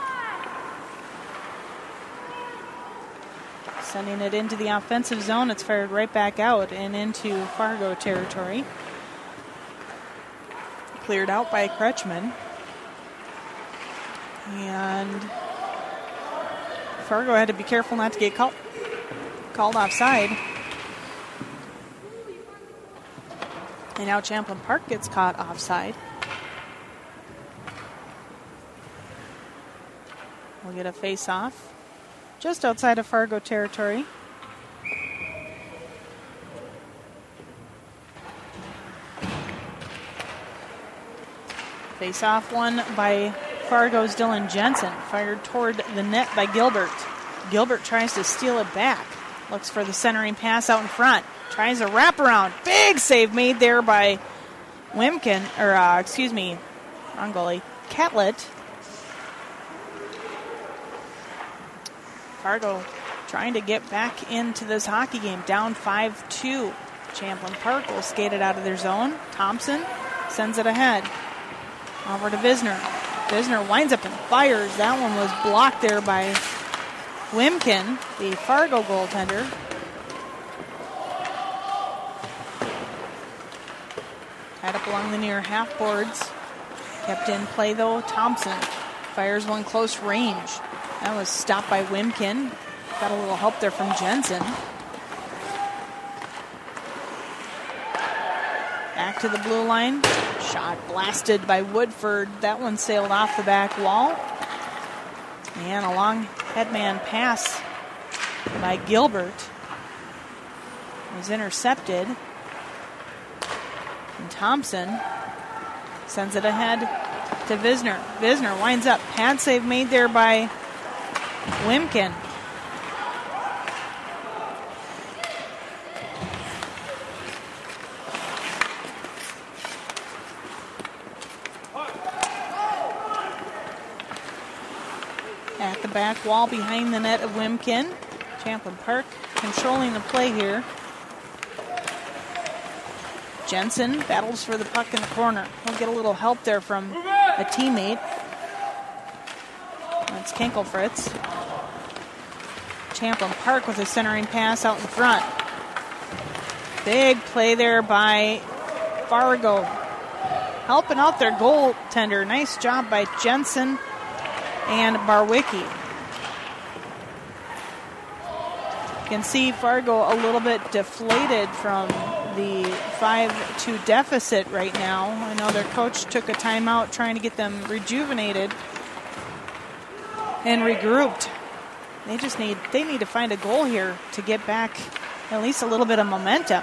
Sending it into the offensive zone. It's fired right back out and into Fargo territory. Cleared out by Kretschmann. And Fargo had to be careful not to get called offside. And now Champlin Park gets caught offside. We'll get a face-off just outside of Fargo territory. Face-off one by Fargo's Dylan Jensen, fired toward the net by Gilbert. Gilbert tries to steal it back. Looks for the centering pass out in front. Tries a wraparound. Big save made there by Wimkin, wrong goalie, Catlett. Fargo trying to get back into this hockey game. Down 5-2. Champlin Park will skate it out of their zone. Thompson sends it ahead. Over to Visner. Visner winds up and fires. That one was blocked there by Wimkin, the Fargo goaltender. Tied up along the near half boards. Kept in play though. Thompson fires one close range. That was stopped by Wimkin. Got a little help there from Jensen. Back to the blue line. Shot blasted by Woodford. That one sailed off the back wall. And a long headman pass by Gilbert was intercepted. And Thompson sends it ahead to Visner. Visner winds up. Pad save made there by Wimkin. At the back wall behind the net of Wimkin. Champlin Park controlling the play here. Jensen battles for the puck in the corner. He'll get a little help there from a teammate. That's Kinkelfritz. Champlin Park with a centering pass out in front. Big play there by Fargo. Helping out their goaltender. Nice job by Jensen and Barwicki. You can see Fargo a little bit deflated from the 5-2 deficit right now. I know their coach took a timeout trying to get them rejuvenated and regrouped. They need to find a goal here to get back at least a little bit of momentum.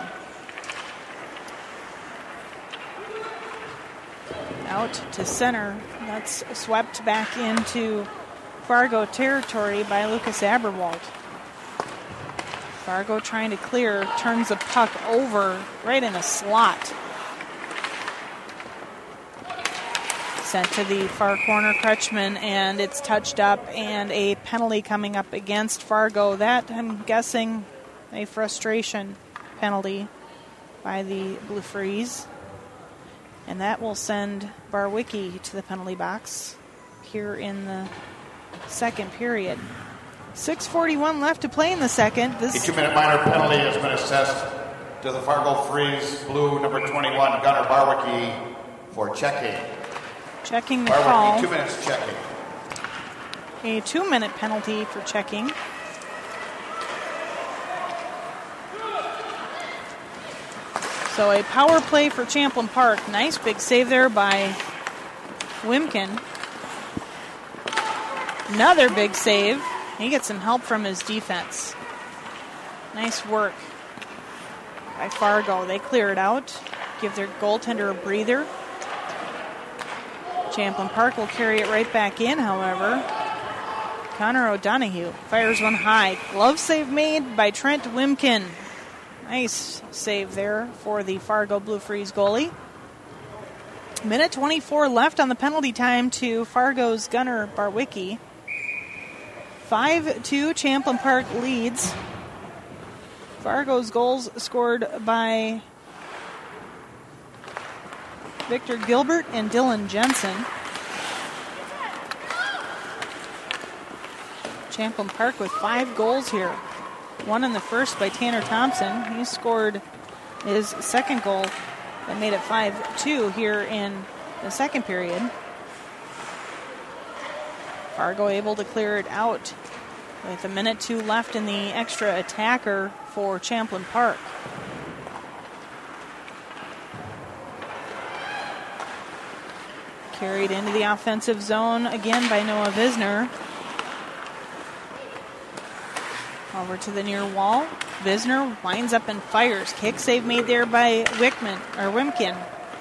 Out to center. That's swept back into Fargo territory by Lucas Aberwald. Fargo trying to clear, turns the puck over right in a slot. Sent to the far corner, Kretschmann, and it's touched up, and a penalty coming up against Fargo. That, I'm guessing, a frustration penalty by the Blue Freeze. And that will send Barwicki to the penalty box here in the second period. 6:41 left to play in the second. A 2-minute minor penalty has been assessed to the Fargo Freeze Blue number 21, Gunnar Barwicki, for checking. Checking the Barwicki, call. 2 minutes checking. A 2-minute penalty for checking. So a power play for Champlin Park. Nice big save there by Wimkin. Another big save. He gets some help from his defense. Nice work by Fargo. They clear it out. Give their goaltender a breather. Champlin Park will carry it right back in, however. Connor O'Donohue fires one high. Glove save made by Trent Wimkin. Nice save there for the Fargo Blue Freeze goalie. Minute 24 left on the penalty time to Fargo's Gunnar Barwicki. 5-2 Champlin Park leads. Fargo's goals scored by Victor Gilbert and Dylan Jensen. Champlin Park with 5 goals here. One in the first by Tanner Thompson. He scored his second goal that made it 5-2 here in the second period. Fargo able to clear it out with a minute 2 left in the extra attacker for Champlin Park. Carried into the offensive zone again by Noah Visner. Over to the near wall. Visner winds up and fires. Kick save made there by Wimkin.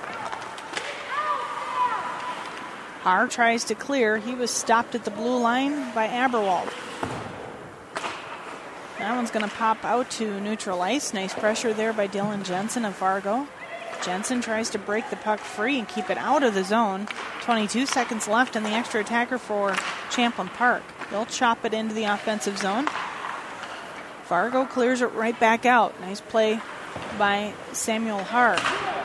Haar tries to clear. He was stopped at the blue line by Aberwald. That one's going to pop out to neutral ice. Nice pressure there by Dylan Jensen of Fargo. Jensen tries to break the puck free and keep it out of the zone. 22 seconds left in the extra attacker for Champlin Park. They'll chop it into the offensive zone. Fargo clears it right back out. Nice play by Samuel Hart.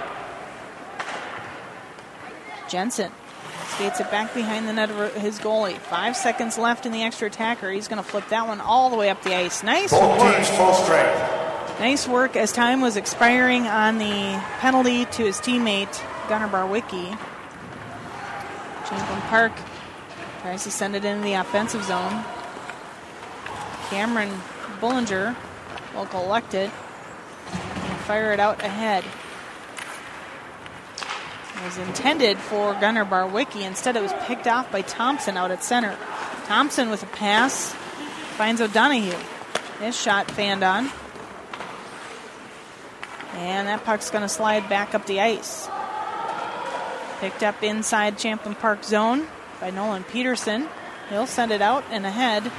Jensen skates it back behind the net of his goalie. 5 seconds left in the extra attacker. He's going to flip that one all the way up the ice. Nice Both work. teams full strength. Nice work as time was expiring on the penalty to his teammate, Gunnar Barwicki. Champlin Park tries to send it into the offensive zone. Cameron Bullinger will collect it and fire it out ahead. It was intended for Gunnar Barwicki. Instead, it was picked off by Thompson out at center. Thompson with a pass finds O'Donohue. His shot fanned on. And that puck's going to slide back up the ice. Picked up inside Champlin Park zone by Nolan Peterson. He'll send it out and ahead.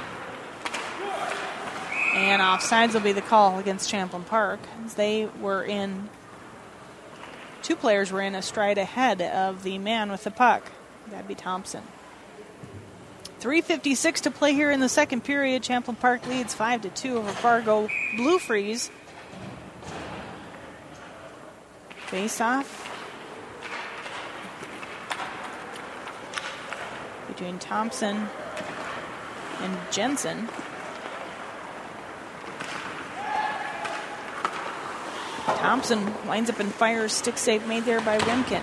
And offsides will be the call against Champlin Park, as they were in, 2 players were in a stride ahead of the man with the puck. That'd be Thompson. 3:56 to play here in the second period. Champlin Park leads 5-2 over Fargo Blue Freeze. Face-off between Thompson and Jensen. Thompson lines up and fires. Stick save made there by Rimkin.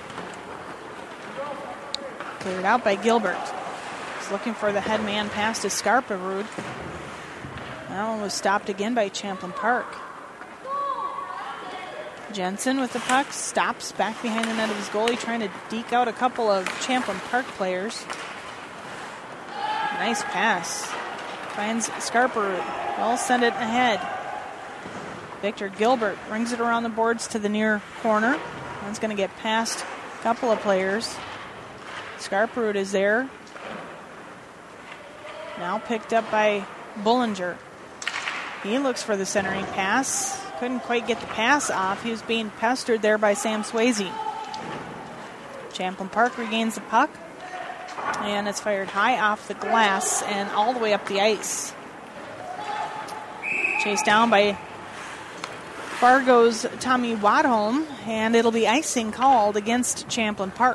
Cleared out by Gilbert. He's looking for the head man pass to Skarparud. That one was stopped again by Champlin Park. Jensen with the puck, stops back behind the net of his goalie, trying to deke out a couple of Champlin Park players. Nice pass. Finds Skarparud. They'll send it ahead. Victor Gilbert brings it around the boards to the near corner. That's going to get past a couple of players. Skarparud is there. Now picked up by Bullinger. He looks for the centering pass. Couldn't quite get the pass off. He was being pestered there by Sam Swayze. Champlin Park regains the puck. And it's fired high off the glass and all the way up the ice. Chased down by Fargo's Tommy Wadholm, and it'll be icing called against Champlin Park.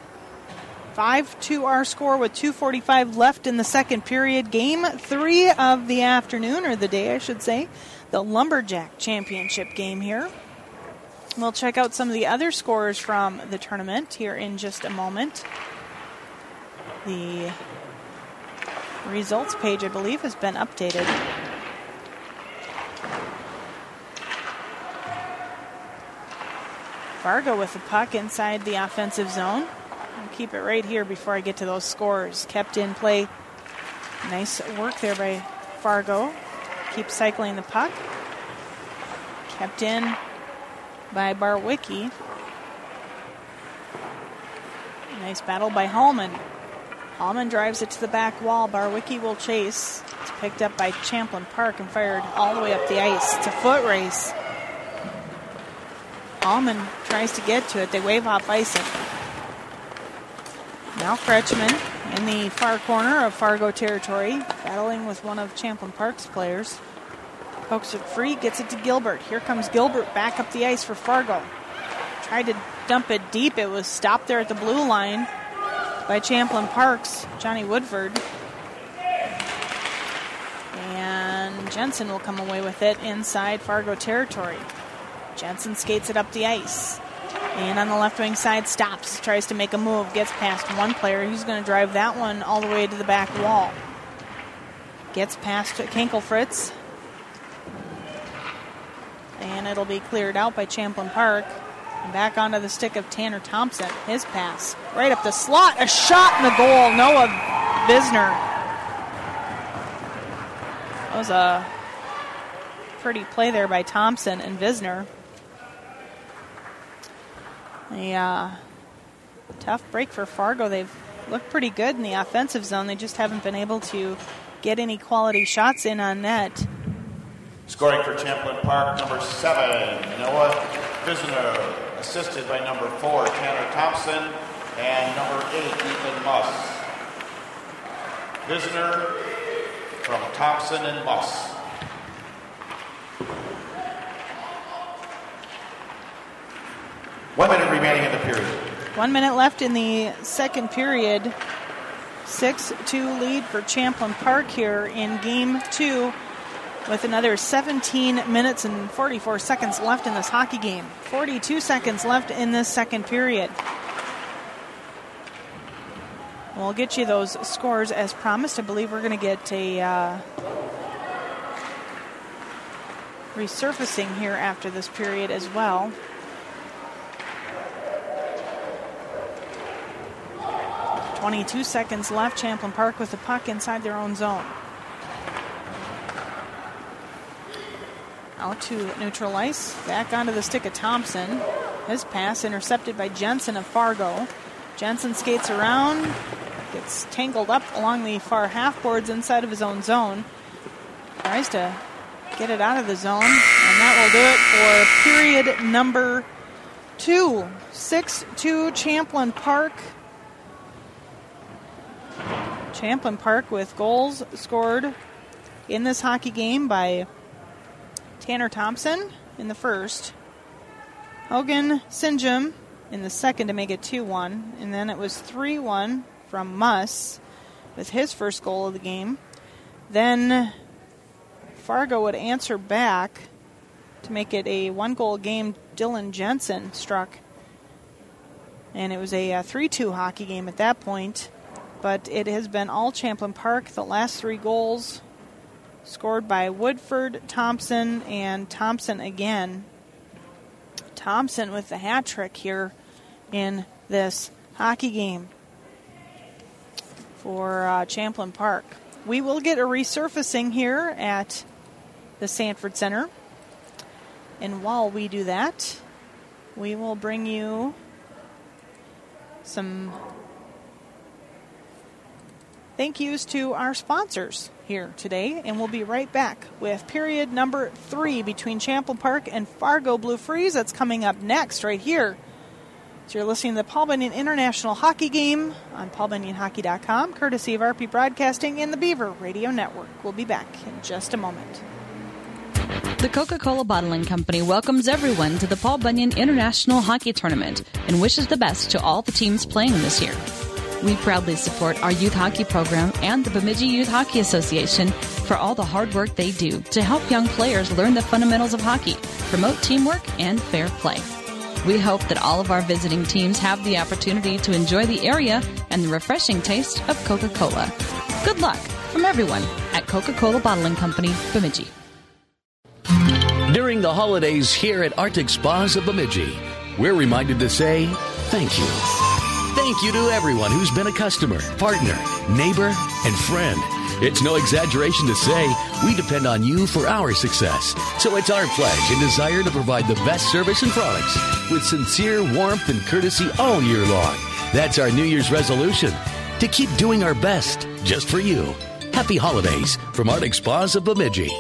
5-2 our score with 2:45 left in the second period. Game 3 of the afternoon, or the day I should say. The Lumberjack Championship game here. We'll check out some of the other scores from the tournament here in just a moment. The results page, I believe, has been updated. Fargo with the puck inside the offensive zone. I'll keep it right here before I get to those scores. Kept in play. Nice work there by Fargo. Keep cycling the puck. Kept in by Barwicki. Nice battle by Hallman. Hallman drives it to the back wall. Barwicki will chase. It's picked up by Champlin Park and fired all the way up the ice. It's a foot race. Hallman tries to get to it. They wave off icing. Now Kretschmann in the far corner of Fargo territory, battling with one of Champlin Park's players. Pokes it free, gets it to Gilbert. Here comes Gilbert back up the ice for Fargo. Tried to dump it deep. It was stopped there at the blue line by Champlin Park's Johnny Woodford. And Jensen will come away with it inside Fargo territory. Jensen skates it up the ice. And on the left wing side, stops. Tries to make a move. Gets past one player. He's going to drive that one all the way to the back wall. Gets past Kinkelfritz. And it'll be cleared out by Champlin Park. And back onto the stick of Tanner Thompson. His pass. Right up the slot. A shot in the goal. Noah Visner. That was a pretty play there by Thompson and Visner. A tough break for Fargo. They've looked pretty good in the offensive zone. They just haven't been able to get any quality shots in on net. Scoring for Champlin Park, number 7, Noah Visner, assisted by number 4, Tanner Thompson, and number 8, Ethan Muss. Visner from Thompson and Muss. One minute remaining in the period. 1 minute left in the second period. 6-2 lead for Champlin Park here in game 2 with another 17 minutes and 44 seconds left in this hockey game. 42 seconds left in this second period. We'll get you those scores as promised. I believe we're going to get a resurfacing here after this period as well. .22 seconds left. Champlin Park with the puck inside their own zone. Out to neutral ice. Back onto the stick of Thompson. His pass intercepted by Jensen of Fargo. Jensen skates around. Gets tangled up along the far half boards inside of his own zone. Tries to get it out of the zone. And that will do it for period number 2. 6-2 Champlin Park. Champlin Park with goals scored in this hockey game by Tanner Thompson in the first, Hogan Sinjum in the second to make it 2-1, and then it was 3-1 from Muss with his first goal of the game. Then Fargo would answer back to make it a 1-goal game. Dylan Jensen struck, and it was a 3-2 hockey game at that point. But it has been all Champlin Park. The last 3 goals scored by Woodford, Thompson, and Thompson again. Thompson with the hat trick here in this hockey game for Champlin Park. We will get a resurfacing here at the Sanford Center. And while we do that, we will bring you some thank yous to our sponsors here today, and we'll be right back with period number 3 between Champlin Park and Fargo Blue Freeze. That's coming up next right here. So you're listening to the Paul Bunyan International Hockey Game on paulbunyanhockey.com, courtesy of RP Broadcasting and the Beaver Radio Network. We'll be back in just a moment. The Coca-Cola Bottling Company welcomes everyone to the Paul Bunyan International Hockey Tournament and wishes the best to all the teams playing this year. We proudly support our youth hockey program and the Bemidji Youth Hockey Association for all the hard work they do to help young players learn the fundamentals of hockey, promote teamwork, and fair play. We hope that all of our visiting teams have the opportunity to enjoy the area and the refreshing taste of Coca-Cola. Good luck from everyone at Coca-Cola Bottling Company, Bemidji. During the holidays here at Arctic Spas of Bemidji, we're reminded to say thank you. Thank you to everyone who's been a customer, partner, neighbor, and friend. It's no exaggeration to say we depend on you for our success. So it's our pledge and desire to provide the best service and products with sincere warmth and courtesy all year long. That's our New Year's resolution, to keep doing our best just for you. Happy holidays from Arctic Spas of Bemidji.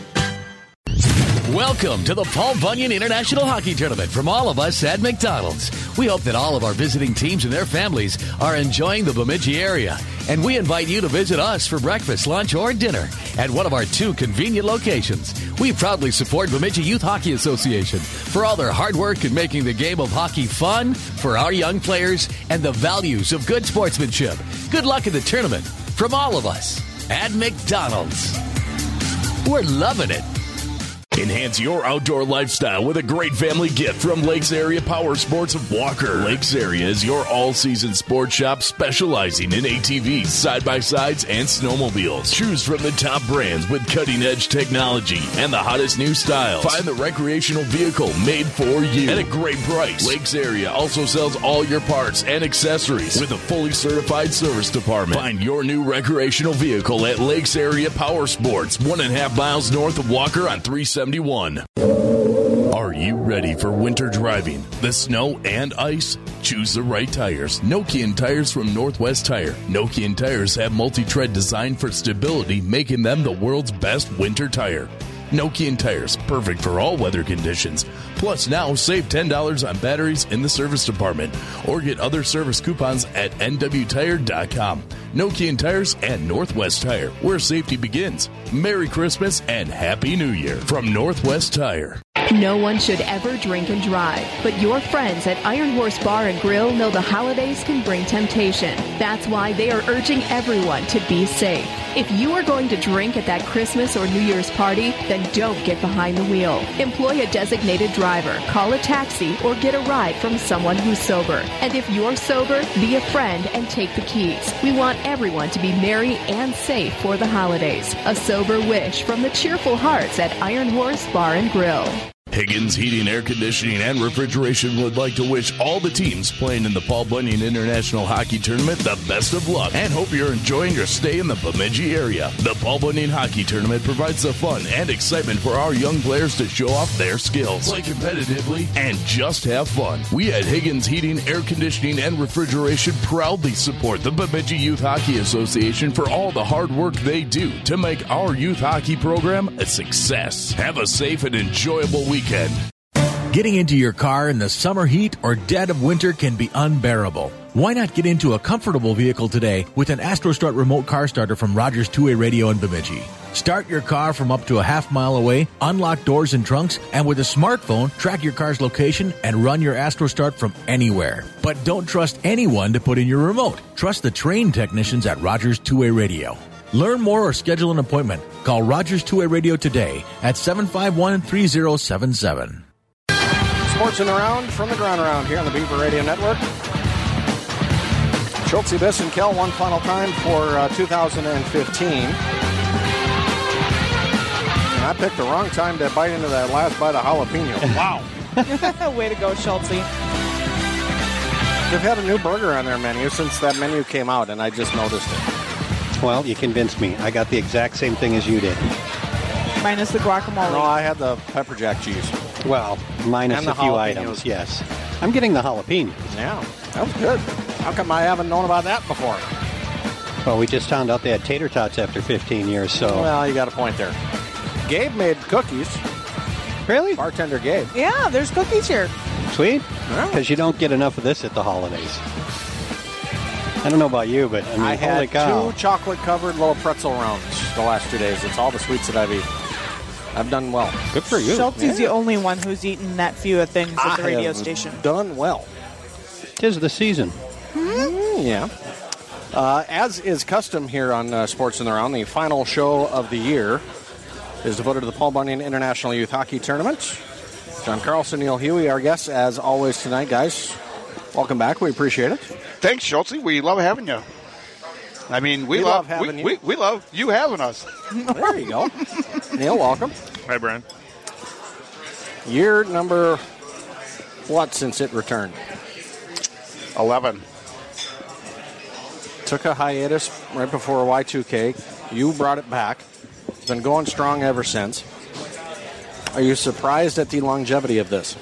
Welcome to the Paul Bunyan International Hockey Tournament from all of us at McDonald's. We hope that all of our visiting teams and their families are enjoying the Bemidji area, and we invite you to visit us for breakfast, lunch, or dinner at one of our 2 convenient locations. We proudly support Bemidji Youth Hockey Association for all their hard work in making the game of hockey fun for our young players and the values of good sportsmanship. Good luck in the tournament from all of us at McDonald's. We're loving it. Enhance your outdoor lifestyle with a great family gift from Lakes Area Power Sports of Walker. Lakes Area is your all-season sports shop specializing in ATVs, side-by-sides, and snowmobiles. Choose from the top brands with cutting-edge technology and the hottest new styles. Find the recreational vehicle made for you at a great price. Lakes Area also sells all your parts and accessories with a fully certified service department. Find your new recreational vehicle at Lakes Area Power Sports, 1.5 miles north of Walker on 371. Are you ready for winter driving, the snow and ice? Choose the right tires. Nokian tires from Northwest Tire. Nokian tires have multi-tread designed for stability, making them the world's best winter tire. Nokian Tires, perfect for all weather conditions. Plus, now save $10 on batteries in the service department, or get other service coupons at nwtire.com. Nokian Tires and Northwest Tire, where safety begins. Merry Christmas and Happy New Year from Northwest Tire. No one should ever drink and drive, but your friends at Iron Horse Bar and Grill know the holidays can bring temptation. That's why they are urging everyone to be safe. If you are going to drink at that Christmas or New Year's party, then don't get behind the wheel. Employ a designated driver, call a taxi, or get a ride from someone who's sober. And if you're sober, be a friend and take the keys. We want everyone to be merry and safe for the holidays. A sober wish from the cheerful hearts at Iron Horse Bar and Grill. Higgins Heating, Air Conditioning, and Refrigeration would like to wish all the teams playing in the Paul Bunyan International Hockey Tournament the best of luck and hope you're enjoying your stay in the Bemidji area. The Paul Bunyan Hockey Tournament provides the fun and excitement for our young players to show off their skills, play competitively, and just have fun. We at Higgins Heating, Air Conditioning, and Refrigeration proudly support the Bemidji Youth Hockey Association for all the hard work they do to make our youth hockey program a success. Have a safe and enjoyable weekend. Getting into your car in the summer heat or dead of winter can be unbearable. Why not get into a comfortable vehicle today with an AstroStart remote car starter from Rogers Two-Way Radio in Bemidji? Start your car from up to a half mile away, unlock doors and trunks, and with a smartphone, track your car's location and run your AstroStart from anywhere. But don't trust anyone to put in your remote. Trust the trained technicians at Rogers Two-Way Radio. Learn more or schedule an appointment. Call Rogers Two-Way Radio today at 751-3077. Sports in the Round from the Ground Round here on the Beaver Radio Network. Schultze, Biss, and Kell one final time for 2015. And I picked the wrong time to bite into that last bite of jalapeno. Wow. Way to go, Schultze. They've had a new burger on their menu since that menu came out, and I just noticed it. Well, you convinced me. I got the exact same thing as you did. Minus the guacamole. No, I had the pepper jack cheese. Well, minus And a the few jalapenos. items, yes. I'm getting the jalapenos. Yeah, that was good. How come I haven't known about that before? Well, we just found out they had tater tots after 15 years, so... Well, you got a point there. Gabe made cookies. Really? Bartender Gabe. Yeah, there's cookies here. Sweet? Yeah. Because you don't get enough of this at the holidays. I don't know about you, but I mean, I holy had cow. 2 chocolate-covered little pretzel rounds the last 2 days. It's all the sweets that I've eaten. I've done well. Good for you. Schultze's the only one who's eaten that few of things at the radio station. Done well. 'Tis the season. Yeah. As is custom here on Sports in the Round, the final show of the year is devoted to the Paul Bunyan International Youth Hockey Tournament. John Carlson, Neil Huey, our guests, as always tonight, guys. Welcome back. We appreciate it. Thanks, Schultze. We love having you. I mean, we love having you. We love you having us. There you go. Neil, welcome. Hi, Brian. Year number what since it returned? 11. Took a hiatus right before Y2K. You brought it back. It's been going strong ever since. Are you surprised at the longevity of this?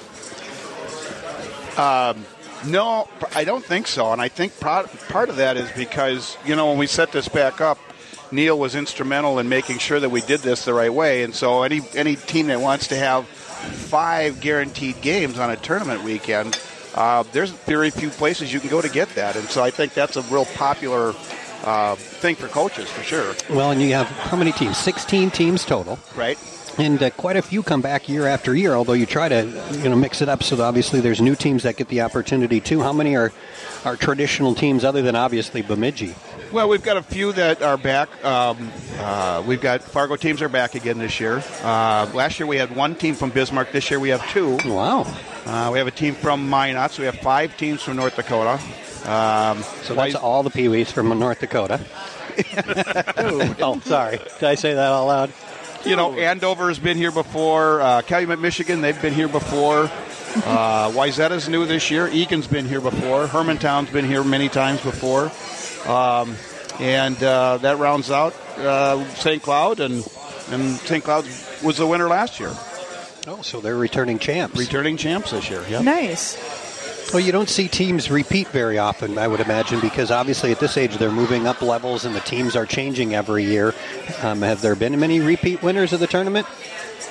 No, I don't think so. And I think part of that is because, when we set this back up, Neil was instrumental in making sure that we did this the right way. And so any team that wants to have 5 guaranteed games on a tournament weekend, there's very few places you can go to get that. And so I think that's a real popular thing for coaches, for sure. Well, and you have how many teams? 16 teams total. Right. And quite a few come back year after year, although you try to mix it up so that obviously there's new teams that get the opportunity too. How many are traditional teams other than obviously Bemidji? Well, we've got a few that are back. We've got Fargo teams are back again this year. Last year we had 1 team from Bismarck. This year we have 2. Wow. We have a team from Minot, so we have 5 teams from North Dakota. So that's all the Pee-wees from North Dakota. Oh, sorry. Did I say that out loud? Andover's been here before. Calumet, Michigan, they've been here before. Wayzata's new this year. Egan's been here before. Hermantown's been here many times before. And that rounds out St. Cloud, and St. Cloud was the winner last year. Oh, so they're returning champs. Returning champs this year, yeah. Nice. Well, you don't see teams repeat very often, I would imagine, because obviously at this age they're moving up levels and the teams are changing every year. Have there been many repeat winners of the tournament?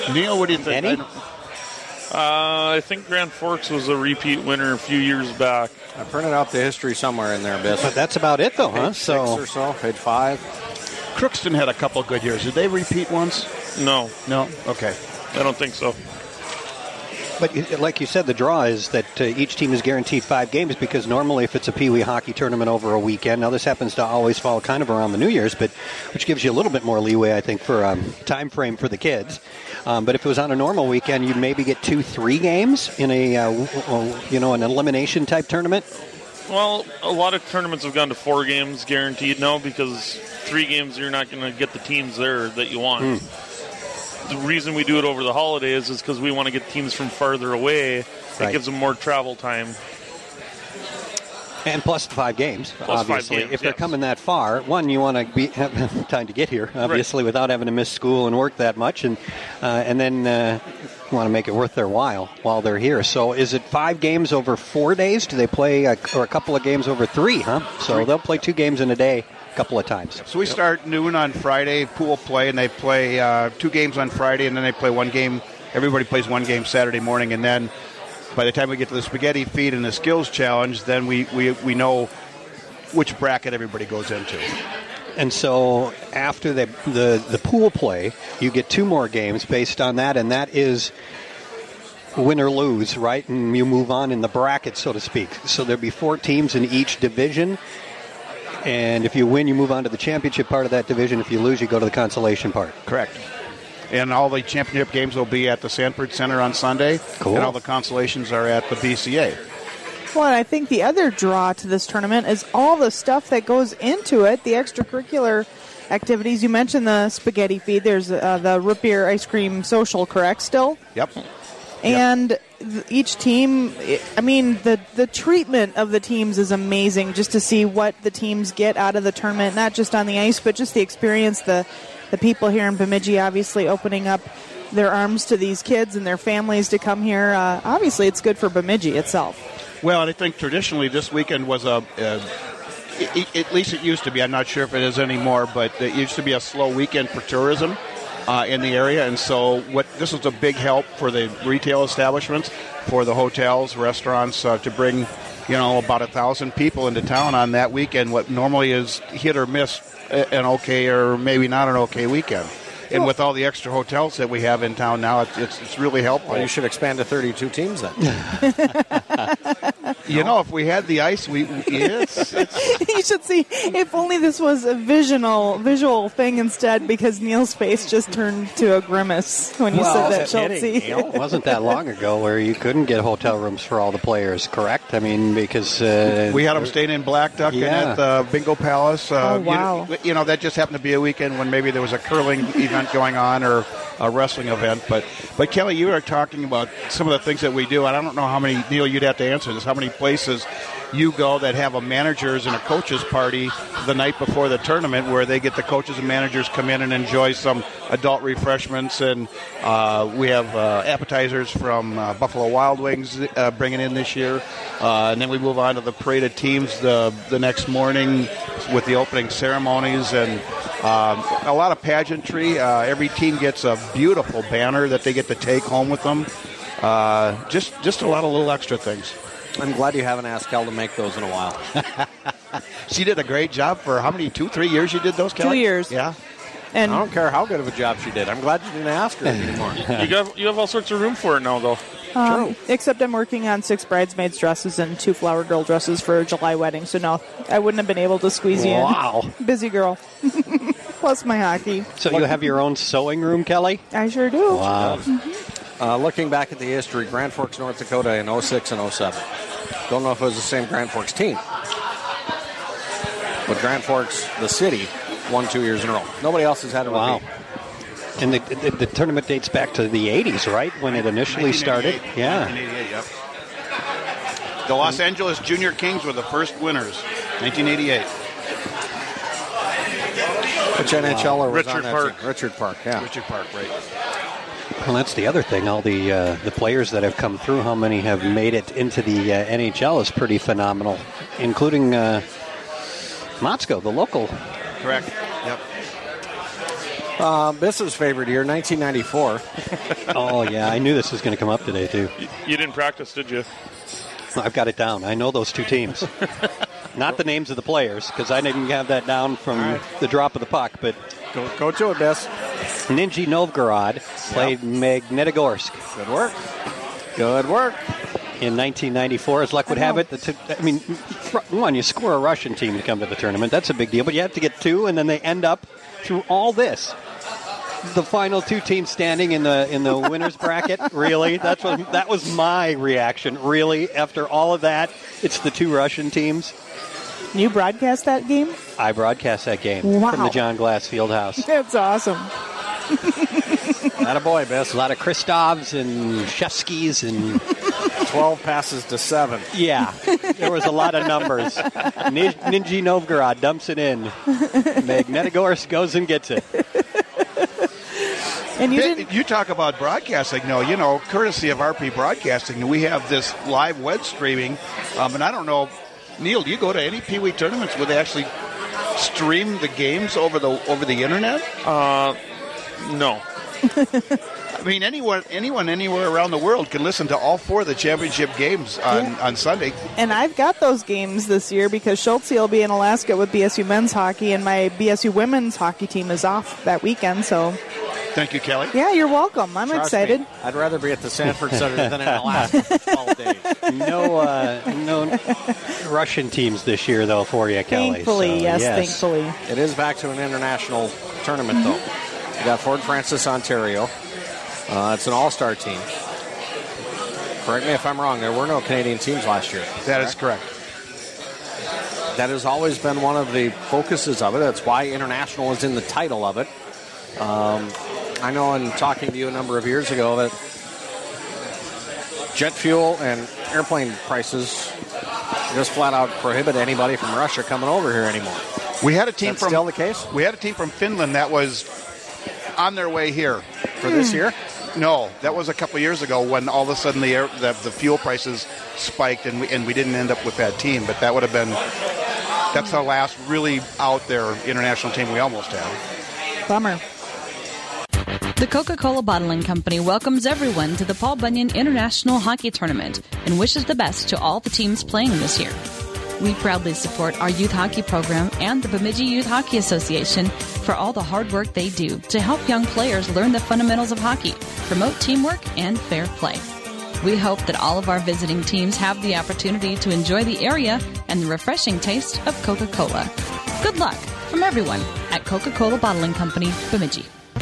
Neil, what do you think? Any? I think Grand Forks was a repeat winner a few years back. I printed out the history somewhere in there, Biss. But that's about it, though, huh? Page 6 or so, page 5. Crookston had a couple of good years. Did they repeat once? No. No? Okay. I don't think so. But like you said, the draw is that each team is guaranteed 5 games because normally if it's a Pee Wee hockey tournament over a weekend, now this happens to always fall kind of around the New Year's, but which gives you a little bit more leeway, I think, for time frame for the kids. But if it was on a normal weekend, you'd maybe get 2-3 games in an elimination type tournament. Well, a lot of tournaments have gone to 4 games guaranteed now because 3 games you're not going to get the teams there that you want. The reason we do it over the holidays is because we want to get teams from farther away. It gives them more travel time. And plus the 5 games, plus obviously. 5 games, if they're coming that far, one, you want to have time to get here, obviously, without having to miss school and work that much. And then you want to make it worth their while they're here. So is it 5 games over 4 days? Do they play or a couple of games over 3, huh? So they'll play 2 games in a day a couple of times. So we start noon on Friday, pool play, and they play 2 games on Friday, and then they play 1 game. Everybody plays 1 game Saturday morning, and then by the time we get to the spaghetti feed and the skills challenge, then we know which bracket everybody goes into. And so after the pool play, you get 2 more games based on that, and that is win or lose, right? And you move on in the bracket, so to speak. So there'll be 4 teams in each division, and if you win, you move on to the championship part of that division. If you lose, you go to the consolation part. Correct. And all the championship games will be at the Sanford Center on Sunday. Cool. And all the consolations are at the BCA. Well, and I think the other draw to this tournament is all the stuff that goes into it, the extracurricular activities. You mentioned the spaghetti feed. There's the root beer ice cream social, correct, still? Yep. And each team, I mean, the treatment of the teams is amazing just to see what the teams get out of the tournament, not just on the ice, but just the experience, the people here in Bemidji obviously opening up their arms to these kids and their families to come here. Obviously, it's good for Bemidji itself. Well, and I think traditionally this weekend was at least it used to be, I'm not sure if it is anymore, but it used to be a slow weekend for tourism in the area. And so this was a big help for the retail establishments, for the hotels, restaurants, to bring, about 1,000 people into town on that weekend, what normally is hit or miss an okay or maybe not an okay weekend. And with all the extra hotels that we have in town now, it's really helpful. Well, you should expand to 32 teams then. If we had the ice, it's You should see, if only this was a visual thing instead, because Neil's face just turned to a grimace when you said that, Chelsea. It wasn't that long ago where you couldn't get hotel rooms for all the players, correct? I mean, because we had them staying in Black Duck and at the Bingo Palace. Oh, wow. That just happened to be a weekend when maybe there was a curling event going on or a wrestling event. But Kelly, you were talking about some of the things that we do, and I don't know how many, Neil, you'd have to answer this, how many places you go that have a managers and a coaches party the night before the tournament where they get the coaches and managers come in and enjoy some adult refreshments, and we have appetizers from Buffalo Wild Wings bringing in this year, and then we move on to the parade of teams the next morning with the opening ceremonies and a lot of pageantry. Every team gets a beautiful banner that they get to take home with them. Just a lot of little extra things. I'm glad you haven't asked Kel to make those in a while. She did a great job for how many, 2-3 years you did those, Kelly? 2 years. Yeah. And I don't care how good of a job she did. I'm glad you didn't ask her anymore. You have all sorts of room for it now, though. True. Except I'm working on 6 bridesmaids dresses and 2 flower girl dresses for a July wedding. So no, I wouldn't have been able to squeeze you in. Wow. Busy girl. Plus my hockey. So you have your own sewing room, Kelly? I sure do. Wow. Looking back at the history, Grand Forks, North Dakota in 06 and 07. Don't know if it was the same Grand Forks team. But Grand Forks, the city, won 2 years in a row. Nobody else has had a repeat. And the tournament dates back to the 80s, right? When it initially started? Yeah. 1988, yep. The Los Angeles Junior Kings were the first winners, 1988. Which NHLer was Richard on that Park. team? Richard Park, yeah. Richard Park, right. Well, that's the other thing. All the players that have come through, how many have made it into the NHL is pretty phenomenal, including Motzko, the local. Correct. Yep. Biss's favorite year, 1994. Oh, yeah, I knew this was going to come up today, too. You didn't practice, did you? I've got it down. I know those two teams. Not the names of the players, because I didn't have that down from the drop of the puck, but... Go to it, Biss. Nizhny Novgorod played Magnitogorsk. Good work. Good work. In 1994, as luck would have it, you score a Russian team to come to the tournament. That's a big deal, but you have to get two, and then they end up through all this. The final two teams standing in the winners bracket. Really? That was my reaction. Really? After all of that, it's the two Russian teams. You broadcast that game? I broadcast that game from the John Glass Fieldhouse. That's awesome. Attaboy, Biss. A lot of Kristovs and Shevskys and 12 passes to 7. Yeah, there was a lot of numbers. Nizhny Novgorod dumps it in. Magnitogorsk goes and gets it. And you talk about broadcasting. No, courtesy of RP Broadcasting, we have this live web streaming. And I don't know, Neil, do you go to any Pee Wee tournaments where they actually stream the games over the internet? No. I mean, anyone anywhere around the world can listen to all 4 of the championship games on Sunday. And I've got those games this year because Schultz will be in Alaska with BSU men's hockey, and my BSU women's hockey team is off that weekend. So, thank you, Kelly. Yeah, you're welcome. I'm excited. Me, I'd rather be at the Sanford Center than in Alaska for 12 days. No Russian teams this year, though, for you, Kelly. Thankfully, so, yes, thankfully. It is back to an international tournament, though. You got Fort Francis, Ontario. It's an all-star team. Correct me if I'm wrong. There were no Canadian teams last year. That is correct. That has always been one of the focuses of it. That's why international is in the title of it. I know in talking to you a number of years ago that jet fuel and airplane prices just flat out prohibit anybody from Russia coming over here anymore. We had a team still the case? We had a team from Finland that was on their way here. For this year? No, that was a couple of years ago when all of a sudden the fuel prices spiked and we didn't end up with that team. But that would have been, that's the last really out there international team we almost had. Bummer. The Coca-Cola Bottling Company welcomes everyone to the Paul Bunyan International Hockey Tournament and wishes the best to all the teams playing this year. We proudly support our youth hockey program and the Bemidji Youth Hockey Association for all the hard work they do to help young players learn the fundamentals of hockey, promote teamwork, and fair play. We hope that all of our visiting teams have the opportunity to enjoy the area and the refreshing taste of Coca-Cola. Good luck from everyone at Coca-Cola Bottling Company, Bemidji.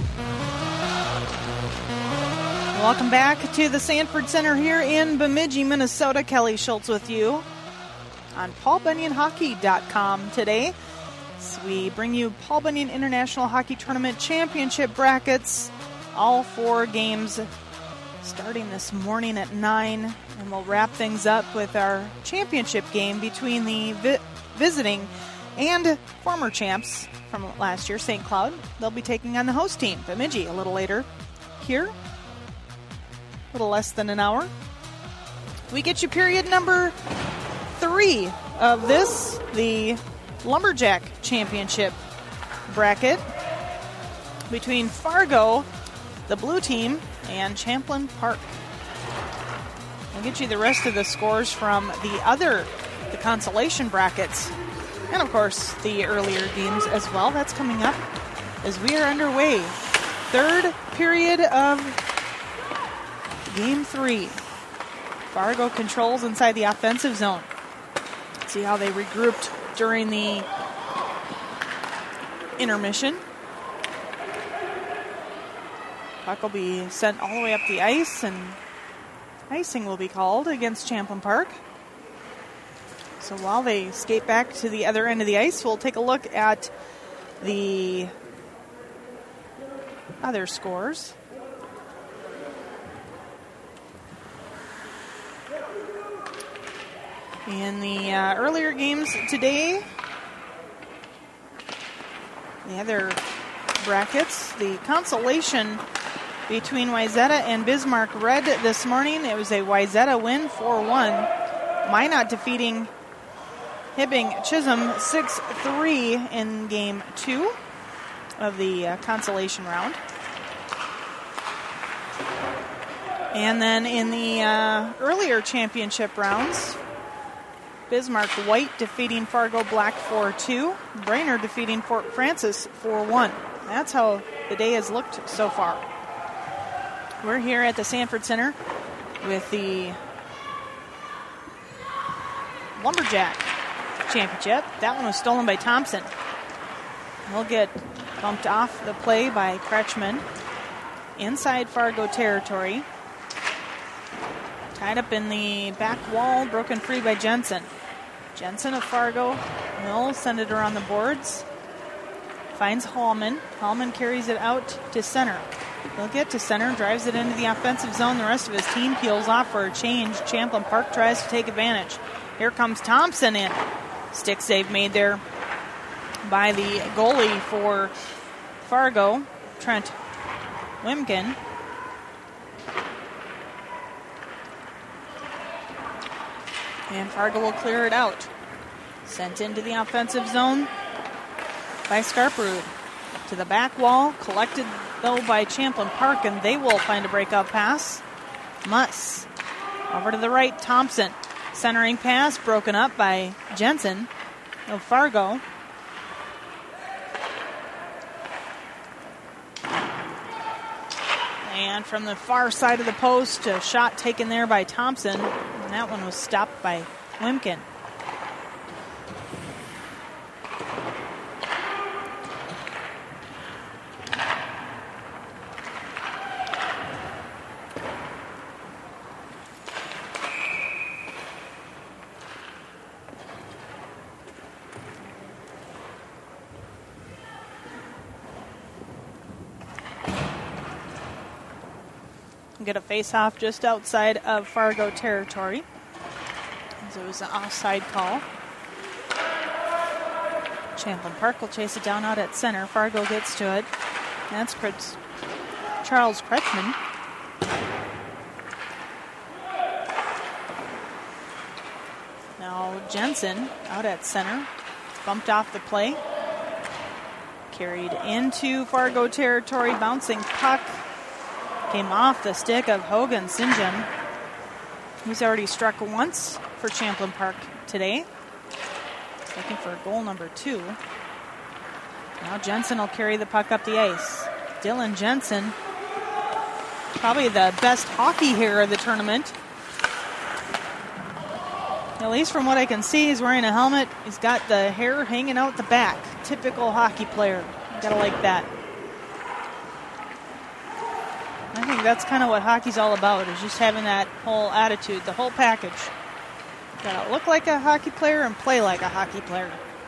Welcome back to the Sanford Center here in Bemidji, Minnesota. Kelly Schultz with you on PaulBunyanHockey.com today. So we bring you Paul Bunyan International Hockey Tournament Championship brackets. All 4 games starting this morning at 9. And we'll wrap things up with our championship game between the visiting and former champs from last year, St. Cloud. They'll be taking on the host team, Bemidji, a little later here. A little less than an hour. We get you period number 3 of this, the Lumberjack Championship bracket between Fargo, the blue team, and Champlain Park. We'll get you the rest of the scores from the consolation brackets, and of course the earlier games as well. That's coming up as we are underway. 3rd period of Game 3. Fargo controls inside the offensive zone. See how they regrouped during the intermission. Puck will be sent all the way up the ice, and icing will be called against Champlain Park. So while they skate back to the other end of the ice, we'll take a look at the other scores. In the earlier games today, the other brackets, the consolation between Wayzata and Bismarck Red this morning. It was a Wayzata win, 4-1. Minot defeating Hibbing Chisholm 6-3 in Game 2. of the consolation round. And then in the earlier championship rounds, Bismarck White defeating Fargo Black 4-2. Brainerd defeating Fort Francis 4-1. That's how the day has looked so far. We're here at the Sanford Center with the Lumberjack Championship. That one was stolen by Thompson. He'll get bumped off the play by Kretschmann. Inside Fargo territory. Tied up in the back wall, broken free by Jensen. Jensen of Fargo will send it around the boards. Finds Hallman. Hallman carries it out to center. He'll get to center, drives it into the offensive zone. The rest of his team peels off for a change. Champlin Park tries to take advantage. Here comes Thompson in. Stick save made there by the goalie for Fargo, Trent Wimkin. And Fargo will clear it out. Sent into the offensive zone by Skarperud. To the back wall, collected though by Champlin Park, and they will find a breakout pass. Muss. Over to the right, Thompson. Centering pass, broken up by Jensen of Fargo. And from the far side of the post, a shot taken there by Thompson. And that one was stopped by Wimkin. Get a face-off just outside of Fargo territory, as it was an offside call. Champlin Park will chase it down out at center. Fargo gets to it. That's Charles Kretschmann. Now Jensen out at center. Bumped off the play. Carried into Fargo territory. Bouncing puck. Came off the stick of Hogan Sinjin, who's already struck once for Champlin Park today. Looking for goal number 2. Now Jensen will carry the puck up the ice. Dylan Jensen, probably the best hockey hair of the tournament. At least from what I can see, he's wearing a helmet. He's got the hair hanging out the back. Typical hockey player. Gotta like that. I think that's kind of what hockey's all about, is just having that whole attitude, the whole package. Gotta look like a hockey player and play like a hockey player.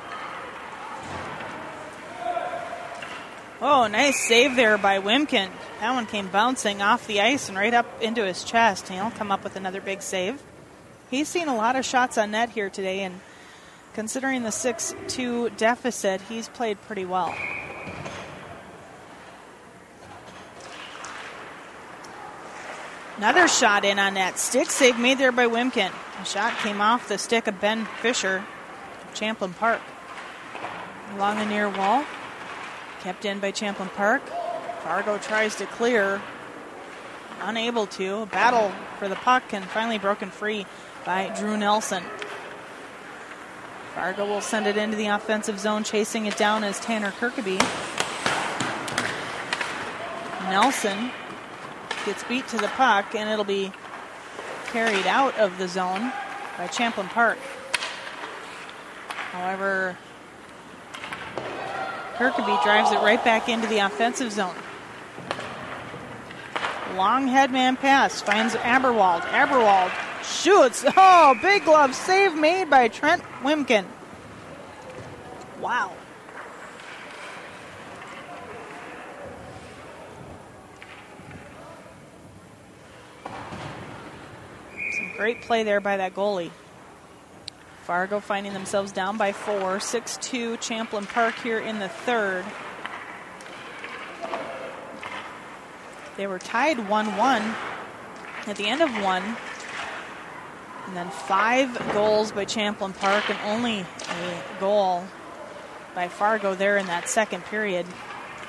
Oh, nice save there by Wimkin. That one came bouncing off the ice and right up into his chest. And he'll come up with another big save. He's seen a lot of shots on net here today, and considering the 6-2 deficit, he's played pretty well. Another shot in on that. Stick save made there by Wimkin. The shot came off the stick of Ben Fisher of Champlin Park. Along the near wall. Kept in by Champlin Park. Fargo tries to clear. Unable to. A battle for the puck and finally broken free by Drew Nelson. Fargo will send it into the offensive zone. Chasing it down as Tanner Kirkaby. Nelson gets beat to the puck, and it'll be carried out of the zone by Champlin Park. However, Kirkaby drives it right back into the offensive zone. Long headman pass, finds Aberwald. Aberwald shoots. Oh, big glove save made by Trent Wimkin. Wow. Great play there by that goalie. Fargo finding themselves down by 4. 6-2 Champlin Park here in the third. They were tied 1-1 at the end of one. And then 5 goals by Champlin Park and only a goal by Fargo there in that second period.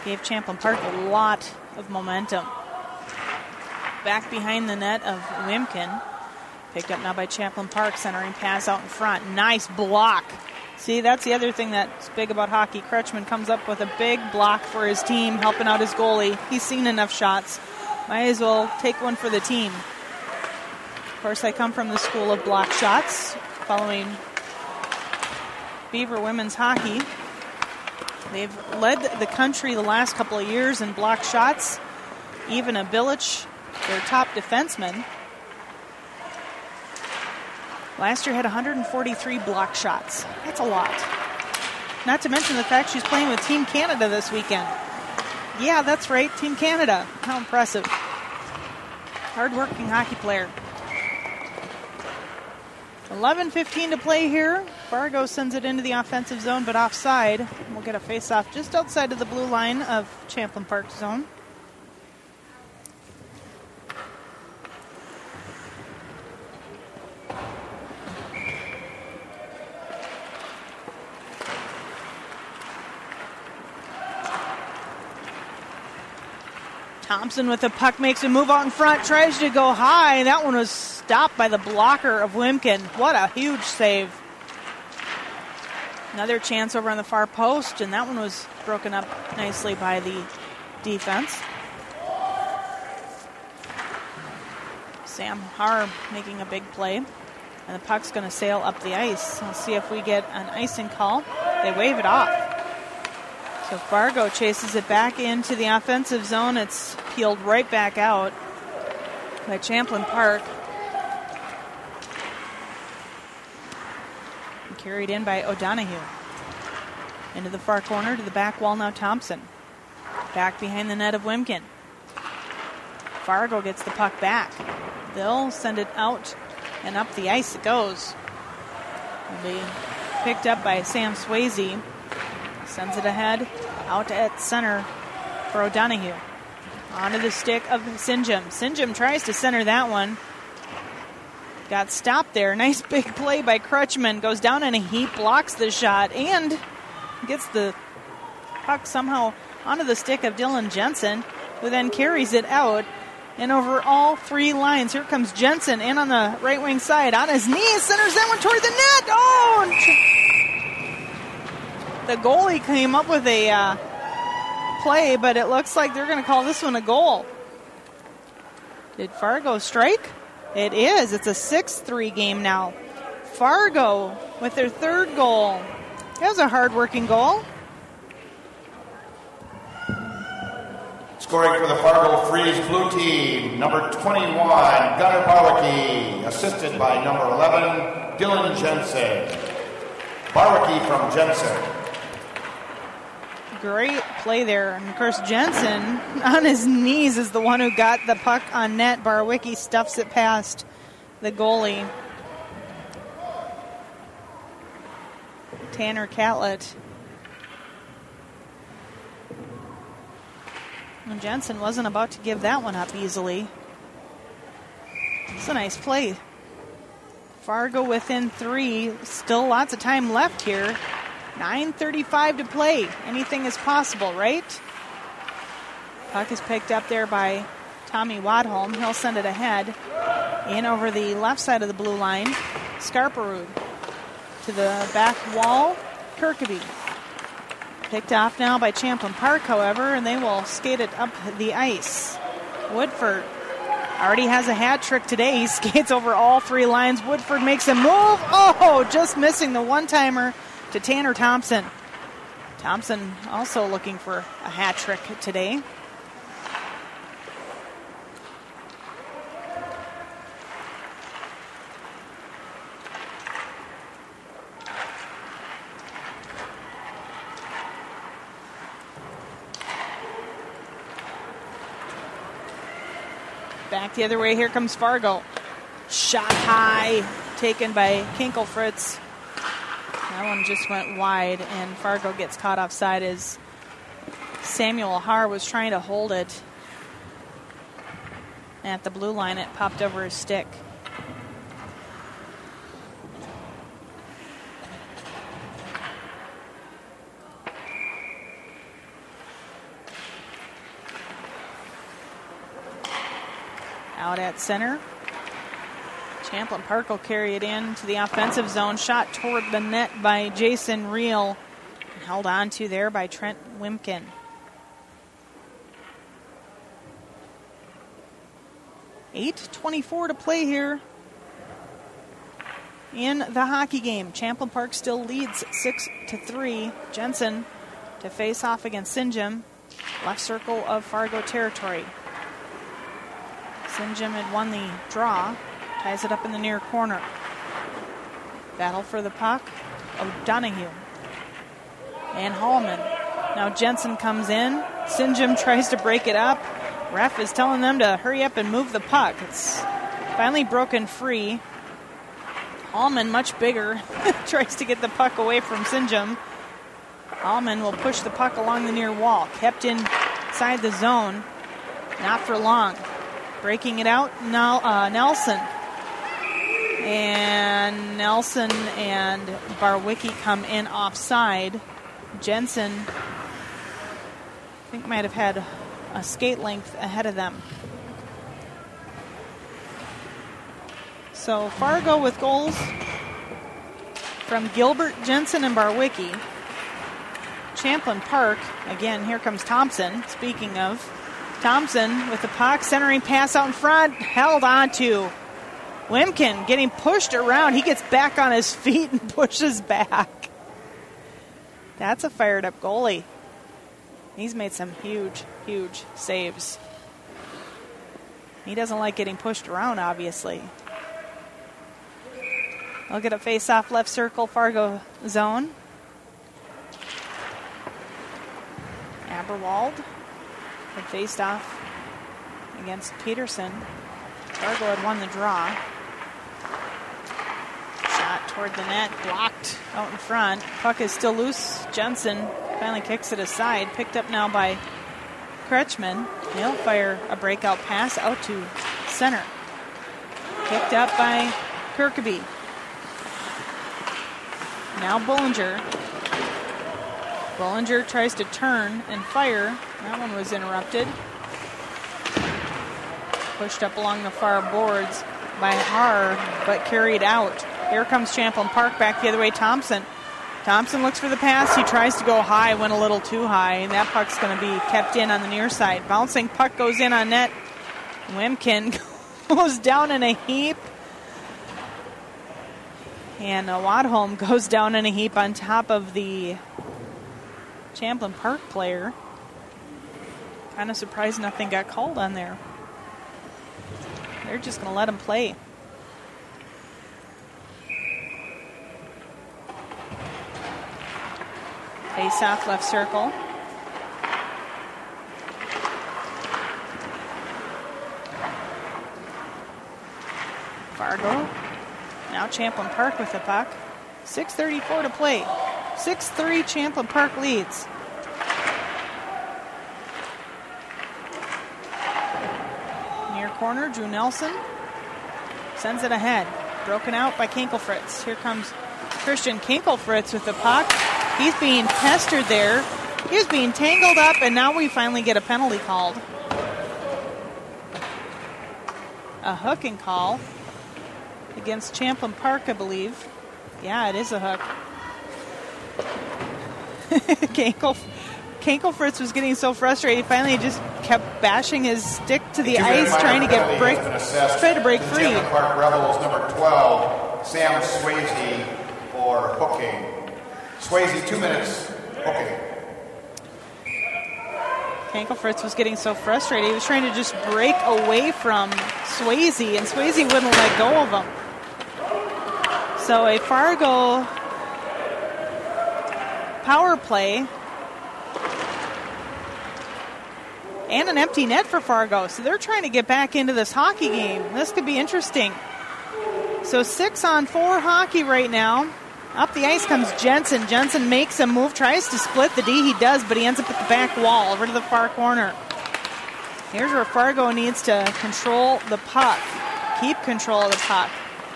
gave Champlin Park a lot of momentum. Back behind the net of Wimkin. Picked up now by Champlin Park, centering pass out in front. Nice block. See, that's the other thing that's big about hockey. Kretschmann comes up with a big block for his team, helping out his goalie. He's seen enough shots. Might as well take one for the team. Of course, I come from the school of block shots, following Beaver women's hockey. They've led the country the last couple of years in block shots. Ivana Bilic, their top defenseman, last year had 143 block shots. That's a lot. Not to mention the fact she's playing with Team Canada this weekend. Yeah, that's right, Team Canada. How impressive. Hard-working hockey player. 11:15 to play here. Fargo sends it into the offensive zone, but offside. We'll get a face-off just outside of the blue line of Champlin Park zone. Thompson with the puck makes a move out in front, tries to go high. That one was stopped by the blocker of Wimkin. What a huge save. Another chance over on the far post, and that one was broken up nicely by the defense. Sam Har making a big play, and the puck's going to sail up the ice. We'll see if we get an icing call. They wave it off. So Fargo chases it back into the offensive zone. It's peeled right back out by Champlin Park. And carried in by O'Donohue. Into the far corner to the back wall now Thompson. Back behind the net of Wimkin. Fargo gets the puck back. They'll send it out and up the ice it goes. It'll be picked up by Sam Swayze. Sends it ahead, out at center for O'Donohue. Onto the stick of Sinjum. Sinjum tries to center that one. Got stopped there. Nice big play by Kretschmann. Goes down in a heap, blocks the shot, and gets the puck somehow onto the stick of Dylan Jensen, who then carries it out and over all three lines. Here comes Jensen in on the right wing side. On his knees, centers that one toward the net. Oh! The goalie came up with a play, but it looks like they're going to call this one a goal. Did Fargo strike? It is. It's a 6-3 game now. Fargo with their third goal. That was a hard-working goal. Scoring for the Fargo Freeze blue team, number 21, Gunnar Barwicky, assisted by number 11, Dylan Jensen. Barwicky from Jensen. Great play there. And, of course, Jensen on his knees is the one who got the puck on net. Barwicky stuffs it past the goalie. Tanner Catlett. And Jensen wasn't about to give that one up easily. It's a nice play. Fargo within 3. Still lots of time left here. 9:35 to play. Anything is possible, right? Puck is picked up there by Tommy Wadholm. He'll send it ahead. In over the left side of the blue line. Scarperud to the back wall. Kirkaby. Picked off now by Champlin Park, however, and they will skate it up the ice. Woodford already has a hat trick today. He skates over all three lines. Woodford makes a move. Oh, just missing the one-timer to Tanner Thompson. Thompson also looking for a hat trick today. Back the other way, here comes Fargo. Shot high, taken by Kinkelfritz. That one just went wide, and Fargo gets caught offside as Samuel Har was trying to hold it at the blue line. It popped over his stick. out at center. Champlin Park will carry it in to the offensive zone. Shot toward the net by Jason Reel. Held on to there by Trent Wimkin. .8:24 to play here in the hockey game. Champlin Park still leads 6-3. Jensen to face off against Sinjim. Left circle of Fargo territory. Sinjim had won the draw. Ties it up in the near corner. Battle for the puck. O'Donoghue. And Hallman. Now Jensen comes in. Sinjim tries to break it up. Ref is telling them to hurry up and move the puck. It's finally broken free. Hallman, much bigger, tries to get the puck away from Sinjim. Hallman will push the puck along the near wall. Kept inside the zone. Not for long. Breaking it out, Nelson. And Nelson and Barwicki come in offside. Jensen, I think, might have had a skate length ahead of them. So Fargo with goals from Gilbert, Jensen, and Barwicki. Champlin Park, again, here comes Thompson. Speaking of, Thompson with the puck, centering pass out in front, held on to. Wimkin getting pushed around. He gets back on his feet and pushes back. That's a fired up goalie. He's made some huge, huge saves. He doesn't like getting pushed around, obviously. They'll get a face-off left circle, Fargo zone. Aberwald had faced off against Peterson. Fargo had won the draw. Shot toward the net, blocked out in front. Puck is still loose. Jensen finally kicks it aside. Picked up now by Kretschmann. He'll fire a breakout pass out to center. Picked up by Kirkeby. Now Bullinger. Bullinger tries to turn and fire. That one was interrupted. Pushed up along the far boards by Haar, but carried out. Here comes Champlin Park back the other way. Thompson. Thompson looks for the pass. He tries to go high, went a little too high, and that puck's going to be kept in on the near side. Bouncing puck goes in on net. Wimkin goes down in a heap. And Wadholm goes down in a heap on top of the Champlin Park player. Kind of surprised nothing got called on there. They're just going to let him play. Face off left circle. Fargo. Now Champlin Park with the puck. 6:34 to play. 6-3 Champlin Park leads. Near corner, Drew Nelson sends it ahead. Broken out by Kinkelfritz. Here comes Christian Kinkelfritz with the puck. He's being pestered there. He's being tangled up, and now we finally get a penalty called. A hooking call against Champlin Park, I believe. Yeah, it is a hook. Kinkelfritz was getting so frustrated, he finally just kept bashing his stick to the ice, trying to break free. Champlin Park Rebels, number 12, Sam Swayze for hooking. Swayze, 2 minutes, hooking. Kinkelfritz was getting so frustrated, he was trying to just break away from Swayze, and Swayze wouldn't let go of him. So a Fargo power play and an empty net for Fargo. So they're trying to get back into this hockey game. This could be interesting. So 6-on-4 hockey right now. Up the ice comes Jensen. Jensen makes a move, tries to split the D. He does, but he ends up at the back wall over to the far corner. Here's where Fargo needs to control the puck. Keep control of the puck.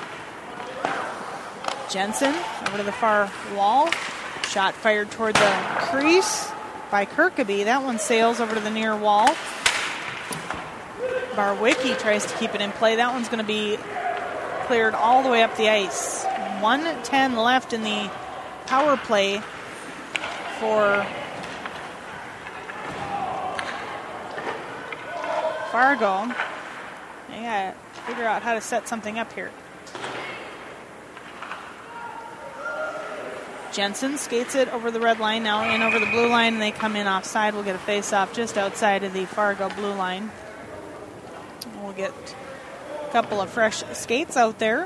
Jensen over to the far wall. Shot fired toward the crease by Kirkeby. That one sails over to the near wall. Barwicki tries to keep it in play. That one's going to be cleared all the way up the ice. 1:10 left in the power play for Fargo. They got to figure out how to set something up here. Jensen skates it over the red line, now in over the blue line, and they come in offside. We'll get a face-off just outside of the Fargo blue line. We'll get a couple of fresh skates out there.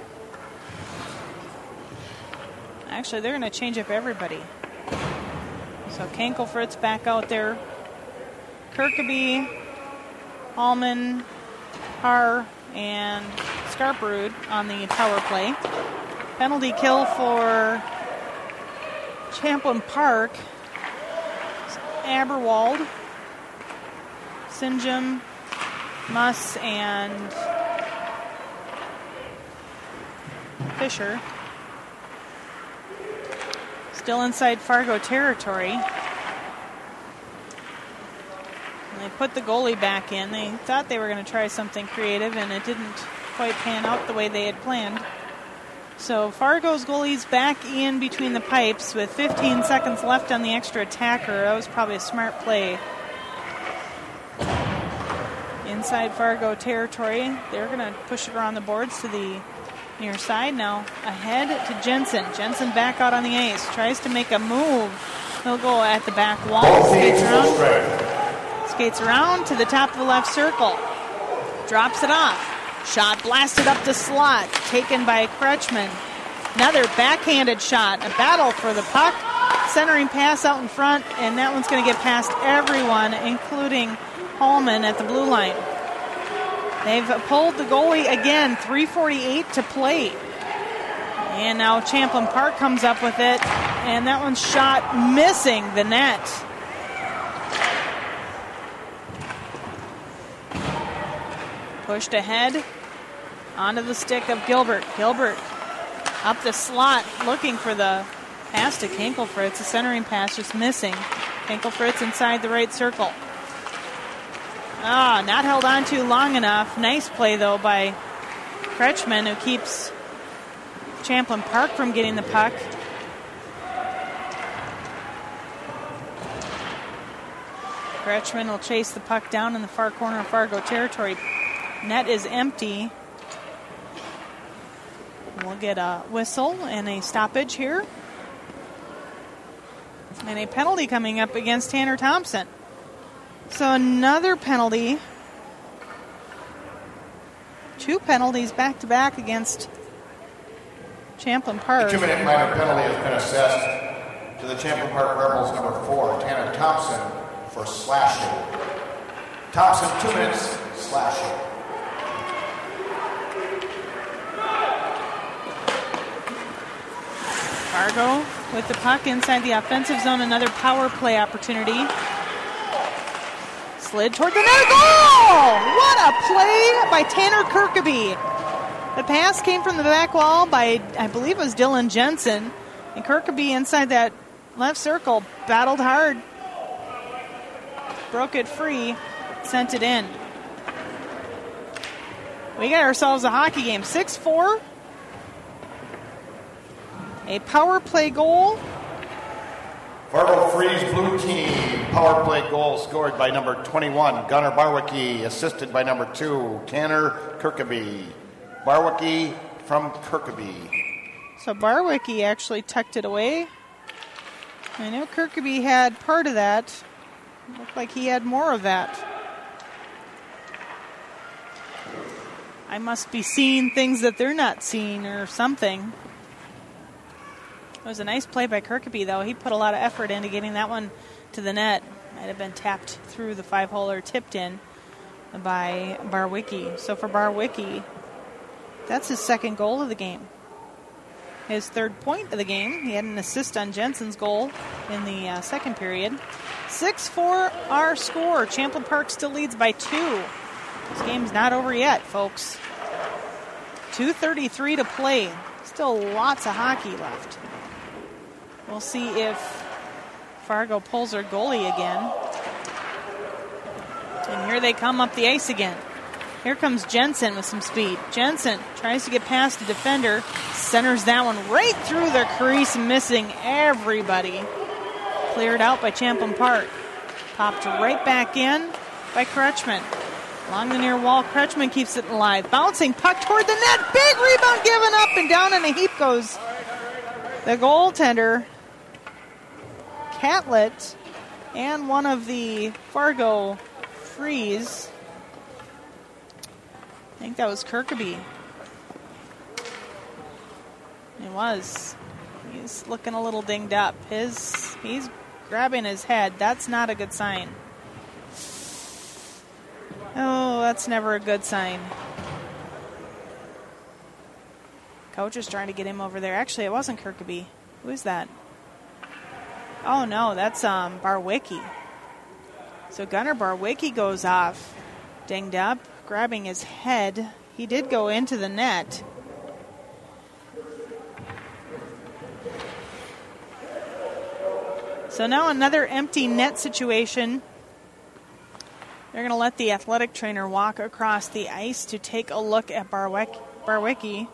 Actually, they're going to change up everybody. So Kankelfritz back out there. Kirkaby, Hallman, Haar, and Skarperud on the power play. Penalty kill for Champlin Park. Aberwald, Sinjum, Muss, and Fisher. Still inside Fargo territory. And they put the goalie back in. They thought they were going to try something creative, and it didn't quite pan out the way they had planned. So Fargo's goalie's back in between the pipes with 15 seconds left on the extra attacker. That was probably a smart play. Inside Fargo territory. They're going to push it around the boards to the near side. Now ahead to Jensen. Jensen back out on the ice. Tries to make a move. He'll go at the back wall. Skates around to the top of the left circle. Drops it off. Shot blasted up the slot. Taken by Kretschmann. Another backhanded shot. A battle for the puck. Centering pass out in front. And that one's going to get past everyone, including Hallman at the blue line. They've pulled the goalie again. 3:48 to play. And now Champlin Park comes up with it. And that one's shot missing the net. Pushed ahead onto the stick of Gilbert. Gilbert up the slot looking for the pass to Kankelfritz. The centering pass just missing. Kankelfritz inside the right circle. Not held on to long enough. Nice play, though, by Kretschmann, who keeps Champlin Park from getting the puck. Kretschmann will chase the puck down in the far corner of Fargo territory. Net is empty. We'll get a whistle and a stoppage here. And a penalty coming up against Tanner Thompson. So another penalty. 2 penalties back-to-back against Champlin Park. A 2-minute minor penalty has been assessed to the Champlin Park Rebels number 4, Tanner Thompson, for slashing. Thompson, 2 minutes, slashing. Fargo with the puck inside the offensive zone. Another power play opportunity. Slid toward the net. Goal! What a play by Tanner Kirkaby. The pass came from the back wall by, I believe it was Dylan Jensen. And Kirkaby inside that left circle battled hard. Broke it free. Sent it in. We got ourselves a hockey game. 6-4. A power play goal. Fargo Freeze blue team. Power play goal scored by number 21, Gunnar Barwicki, assisted by number 2, Tanner Kirkaby. Barwicki from Kirkaby. So Barwicki actually tucked it away. I know Kirkaby had part of that. Looked like he had more of that. I must be seeing things that they're not seeing or something. It was a nice play by Kirkaby, though. He put a lot of effort into getting that one to the net. Might have been tapped through the 5-hole or tipped in by Barwicki. So for Barwicki, that's his second goal of the game. His third point of the game. He had an assist on Jensen's goal in the second period. 6-4 our score. Champlin Park still leads by 2. This game's not over yet, folks. 2:33 to play. Still lots of hockey left. We'll see if Fargo pulls their goalie again. And here they come up the ice again. Here comes Jensen with some speed. Jensen tries to get past the defender, centers that one right through the crease, missing everybody. Cleared out by Champlin Park. Popped right back in by Kretschmann. Along the near wall, Kretschmann keeps it alive. Bouncing puck toward the net. Big rebound given up, and down in a heap goes the goaltender, Catlett, and one of the Fargo Frees. I think that was Kirkaby. It was. He's looking a little dinged up. He's grabbing his head. That's not a good sign. Oh, that's never a good sign. Coach is trying to get him over there. Actually, it wasn't Kirkaby. Who is that? Oh, no, that's Barwicki. So Gunnar Barwicki goes off, dinged up, grabbing his head. He did go into the net. So now another empty net situation. They're going to let the athletic trainer walk across the ice to take a look at Barwicki.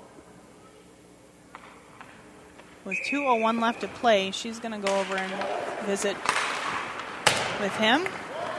With 2:01 left to play, she's going to go over and visit with him.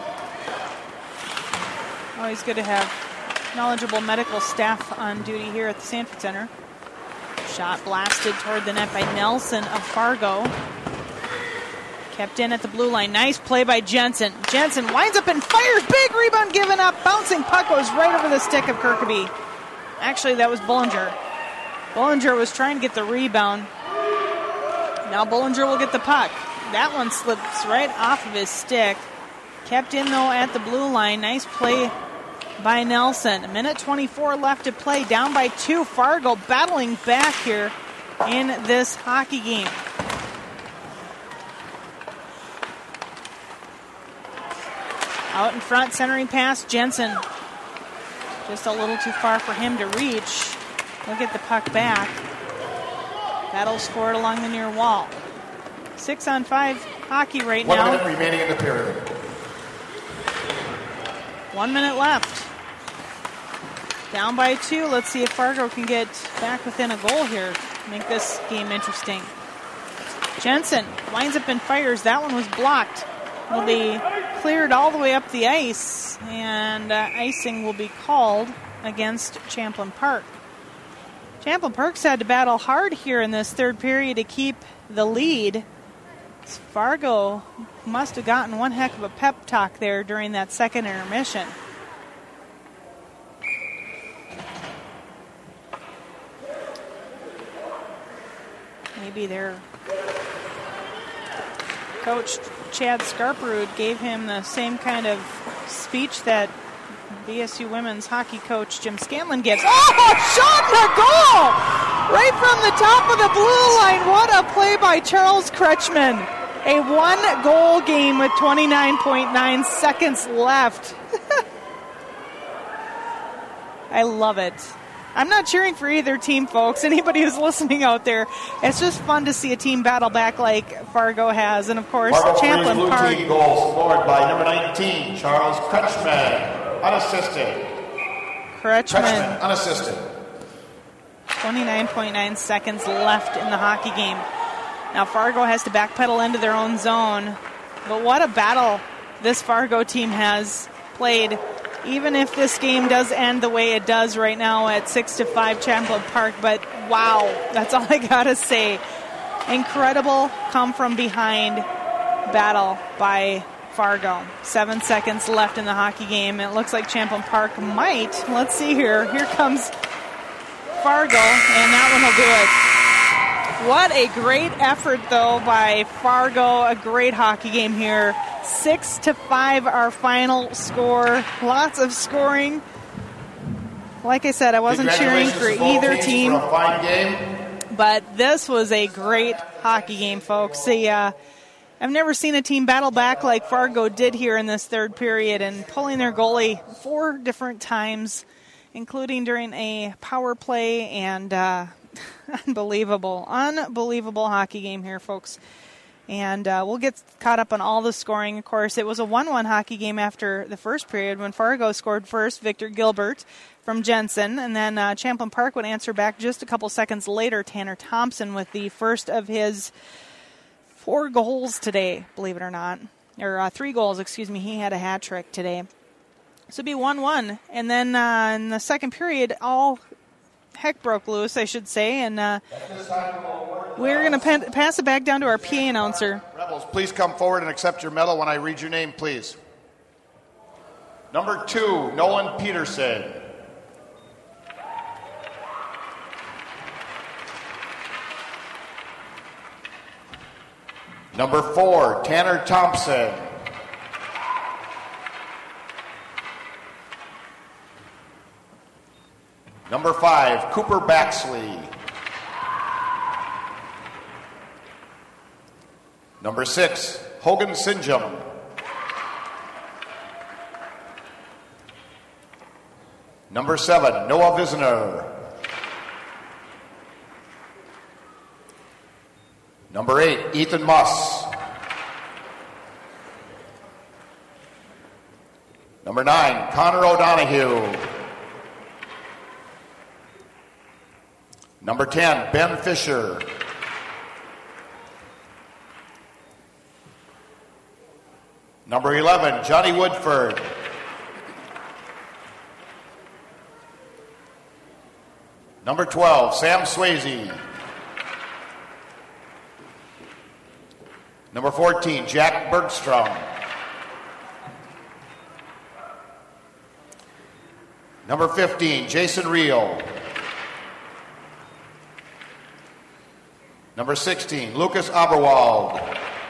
Always good to have knowledgeable medical staff on duty here at the Sanford Center. Shot blasted toward the net by Nelson of Fargo. Kept in at the blue line. Nice play by Jensen. Jensen winds up and fires. Big rebound given up. Bouncing puck goes right over the stick of Kirkaby. Actually, that was Bullinger. Bullinger was trying to get the rebound. Now Bullinger will get the puck. That one slips right off of his stick. Kept in, though, at the blue line. Nice play by Nelson. A minute 24 left to play. Down by 2. Fargo battling back here in this hockey game. Out in front, centering pass, Jensen. Just a little too far for him to reach. He'll get the puck back. Battles for it along the near wall. 6-on-5 hockey right now. 1 minute remaining in the period. 1 minute left. Down by 2. Let's see if Fargo can get back within a goal here. Make this game interesting. Jensen winds up and fires. That one was blocked. Will be cleared all the way up the ice, and icing will be called against Champlin Park. Champlin Park's had to battle hard here in this third period to keep the lead. Fargo must have gotten one heck of a pep talk there during that second intermission. Maybe their coach Chad Scarperud gave him the same kind of speech that BSU women's hockey coach Jim Scanlon gives. Oh, shot in the goal! Right from the top of the blue line. What a play by Charles Kretschmann. A 1-goal game with 29.9 seconds left. I love it. I'm not cheering for either team, folks. Anybody who's listening out there, it's just fun to see a team battle back like Fargo has. And, of course, Fargo Champlin blue Park. team goal scored by number 19, Charles Kretschmann, unassisted. Kretschmann, unassisted. 29.9 seconds left in the hockey game. Now Fargo has to backpedal into their own zone. But what a battle this Fargo team has played. Even if this game does end the way it does right now at 6-5 Champlin Park. But wow, that's all I gotta say. Incredible come from behind battle by Fargo. 7 seconds left in the hockey game. It looks like Champlin Park might. Let's see here. Here comes Fargo, and that one will do it. What a great effort, though, by Fargo. A great hockey game here. 6-5 our final score. Lots of scoring. Like I said, I wasn't cheering for either team. For a fine game. But this was a great hockey game, folks. I've never seen a team battle back like Fargo did here in this third period and pulling their goalie 4 different times, including during a power play, and unbelievable hockey game here, folks. And we'll get caught up on all the scoring. Of course, it was a 1-1 hockey game after the first period when Fargo scored first, Victor Gilbert from Jensen. And then Champlin Park would answer back just a couple seconds later, Tanner Thompson with the first of his 4 goals today, believe it or not. Or 3 goals, excuse me. He had a hat trick today. So it'd be 1-1. And then in the second period, all heck broke loose, I should say. And we're going to pass it back down to our PA announcer. Rebels, please come forward and accept your medal when I read your name, please. Number 2, Nolan Peterson. Number 4, Tanner Thompson. Number 5, Cooper Baxley. Number 6, Hogan Sinjum. Number 7, Noah Visner. Number 8, Ethan Muss. Number 9, Connor O'Donohue. Number 10, Ben Fisher. Number 11, Johnny Woodford. Number 12, Sam Swayze. Number 14, Jack Bergstrom. Number 15, Jason Reel. Number 16, Lucas Oberwald.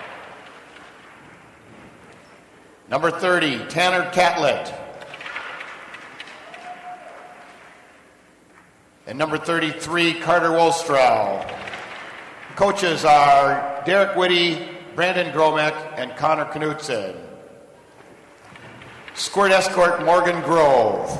Number 30, Tanner Catlett. And number 33, Carter Wolstrow. Coaches are Derek Whitty, Brandon Gromek, and Connor Knutson. Squirt Escort, Morgan Grove.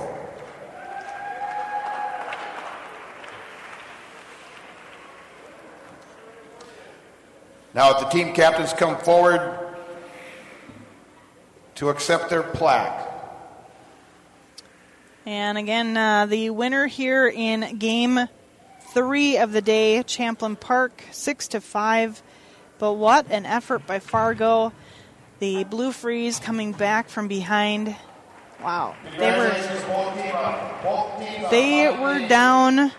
Now, if the team captains come forward to accept their plaque. And again, the winner here in Game 3 of the day, Champlin Park, 6-5. But what an effort by Fargo. The Blue Freeze coming back from behind. Wow. They were down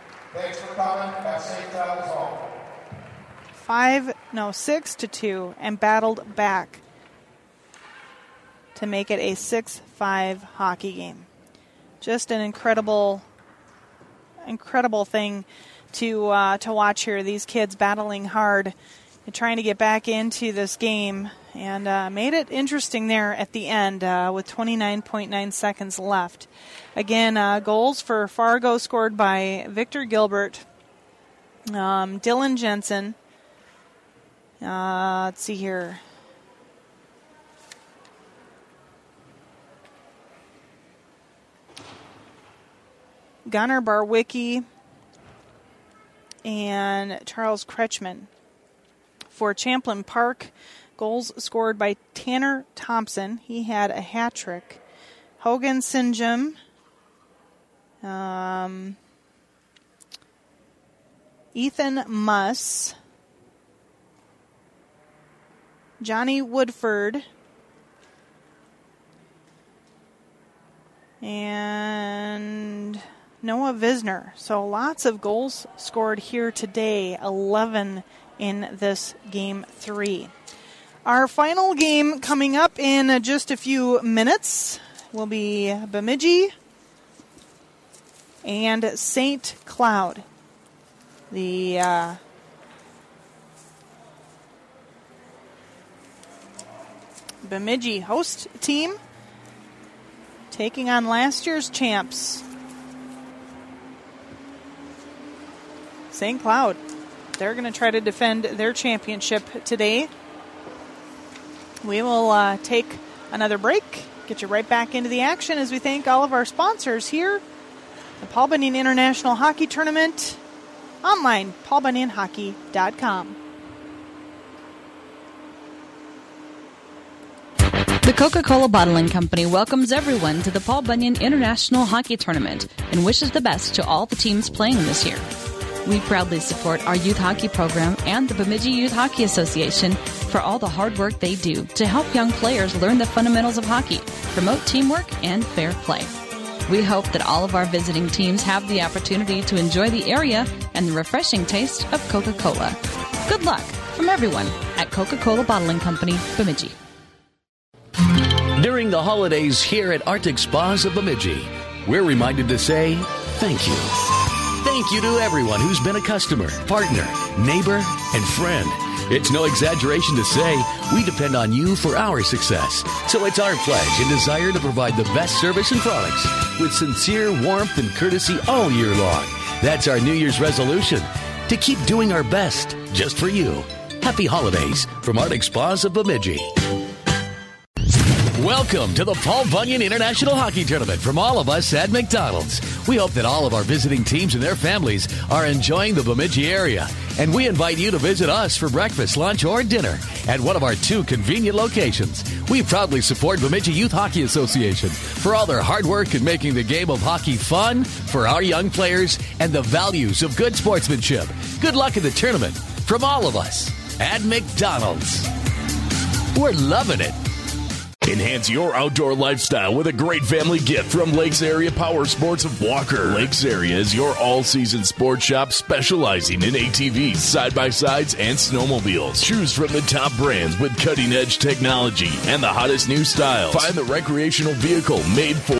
6-2 and battled back to make it a 6-5 hockey game. Just an incredible thing to watch here. These kids battling hard and trying to get back into this game, and made it interesting there at the end with 29.9 seconds left. Again, goals for Fargo scored by Victor Gilbert, Dylan Jensen. Let's see here. Gunnar Barwicki and Charles Kretschmann. For Champlin Park, goals scored by Tanner Thompson. He had a hat trick. Hogan Sinjum. Ethan Muss. Johnny Woodford. And Noah Visner. So lots of goals scored here today. 11 in this Game 3. Our final game coming up in just a few minutes will be Bemidji and St. Cloud. The Bemidji host team taking on last year's champs, St. Cloud. They're going to try to defend their championship today. We will take another break, get you right back into the action as we thank all of our sponsors here. The Paul Bunyan International Hockey Tournament, online, paulbunyanhockey.com. The Coca-Cola Bottling Company welcomes everyone to the Paul Bunyan International Hockey Tournament and wishes the best to all the teams playing this year. We proudly support our youth hockey program and the Bemidji Youth Hockey Association for all the hard work they do to help young players learn the fundamentals of hockey, promote teamwork, and fair play. We hope that all of our visiting teams have the opportunity to enjoy the area and the refreshing taste of Coca-Cola. Good luck from everyone at Coca-Cola Bottling Company, Bemidji. During the holidays here at Arctic Spas of Bemidji, we're reminded to say thank you. Thank you to everyone who's been a customer, partner, neighbor, and friend. It's no exaggeration to say we depend on you for our success. So it's our pledge and desire to provide the best service and products with sincere warmth and courtesy all year long. That's our New Year's resolution, to keep doing our best just for you. Happy holidays from Arctic Spas of Bemidji. Welcome to the Paul Bunyan International Hockey Tournament from all of us at McDonald's. We hope that all of our visiting teams and their families are enjoying the Bemidji area, and we invite you to visit us for breakfast, lunch, or dinner at one of our 2 convenient locations. We proudly support Bemidji Youth Hockey Association for all their hard work in making the game of hockey fun for our young players and the values of good sportsmanship. Good luck in the tournament from all of us at McDonald's. We're loving it. Enhance your outdoor lifestyle with a great family gift from Lakes Area Power Sports of Walker. Lakes Area is your all-season sports shop specializing in ATVs, side-by-sides, and snowmobiles. Choose from the top brands with cutting-edge technology and the hottest new styles. Find the recreational vehicle made for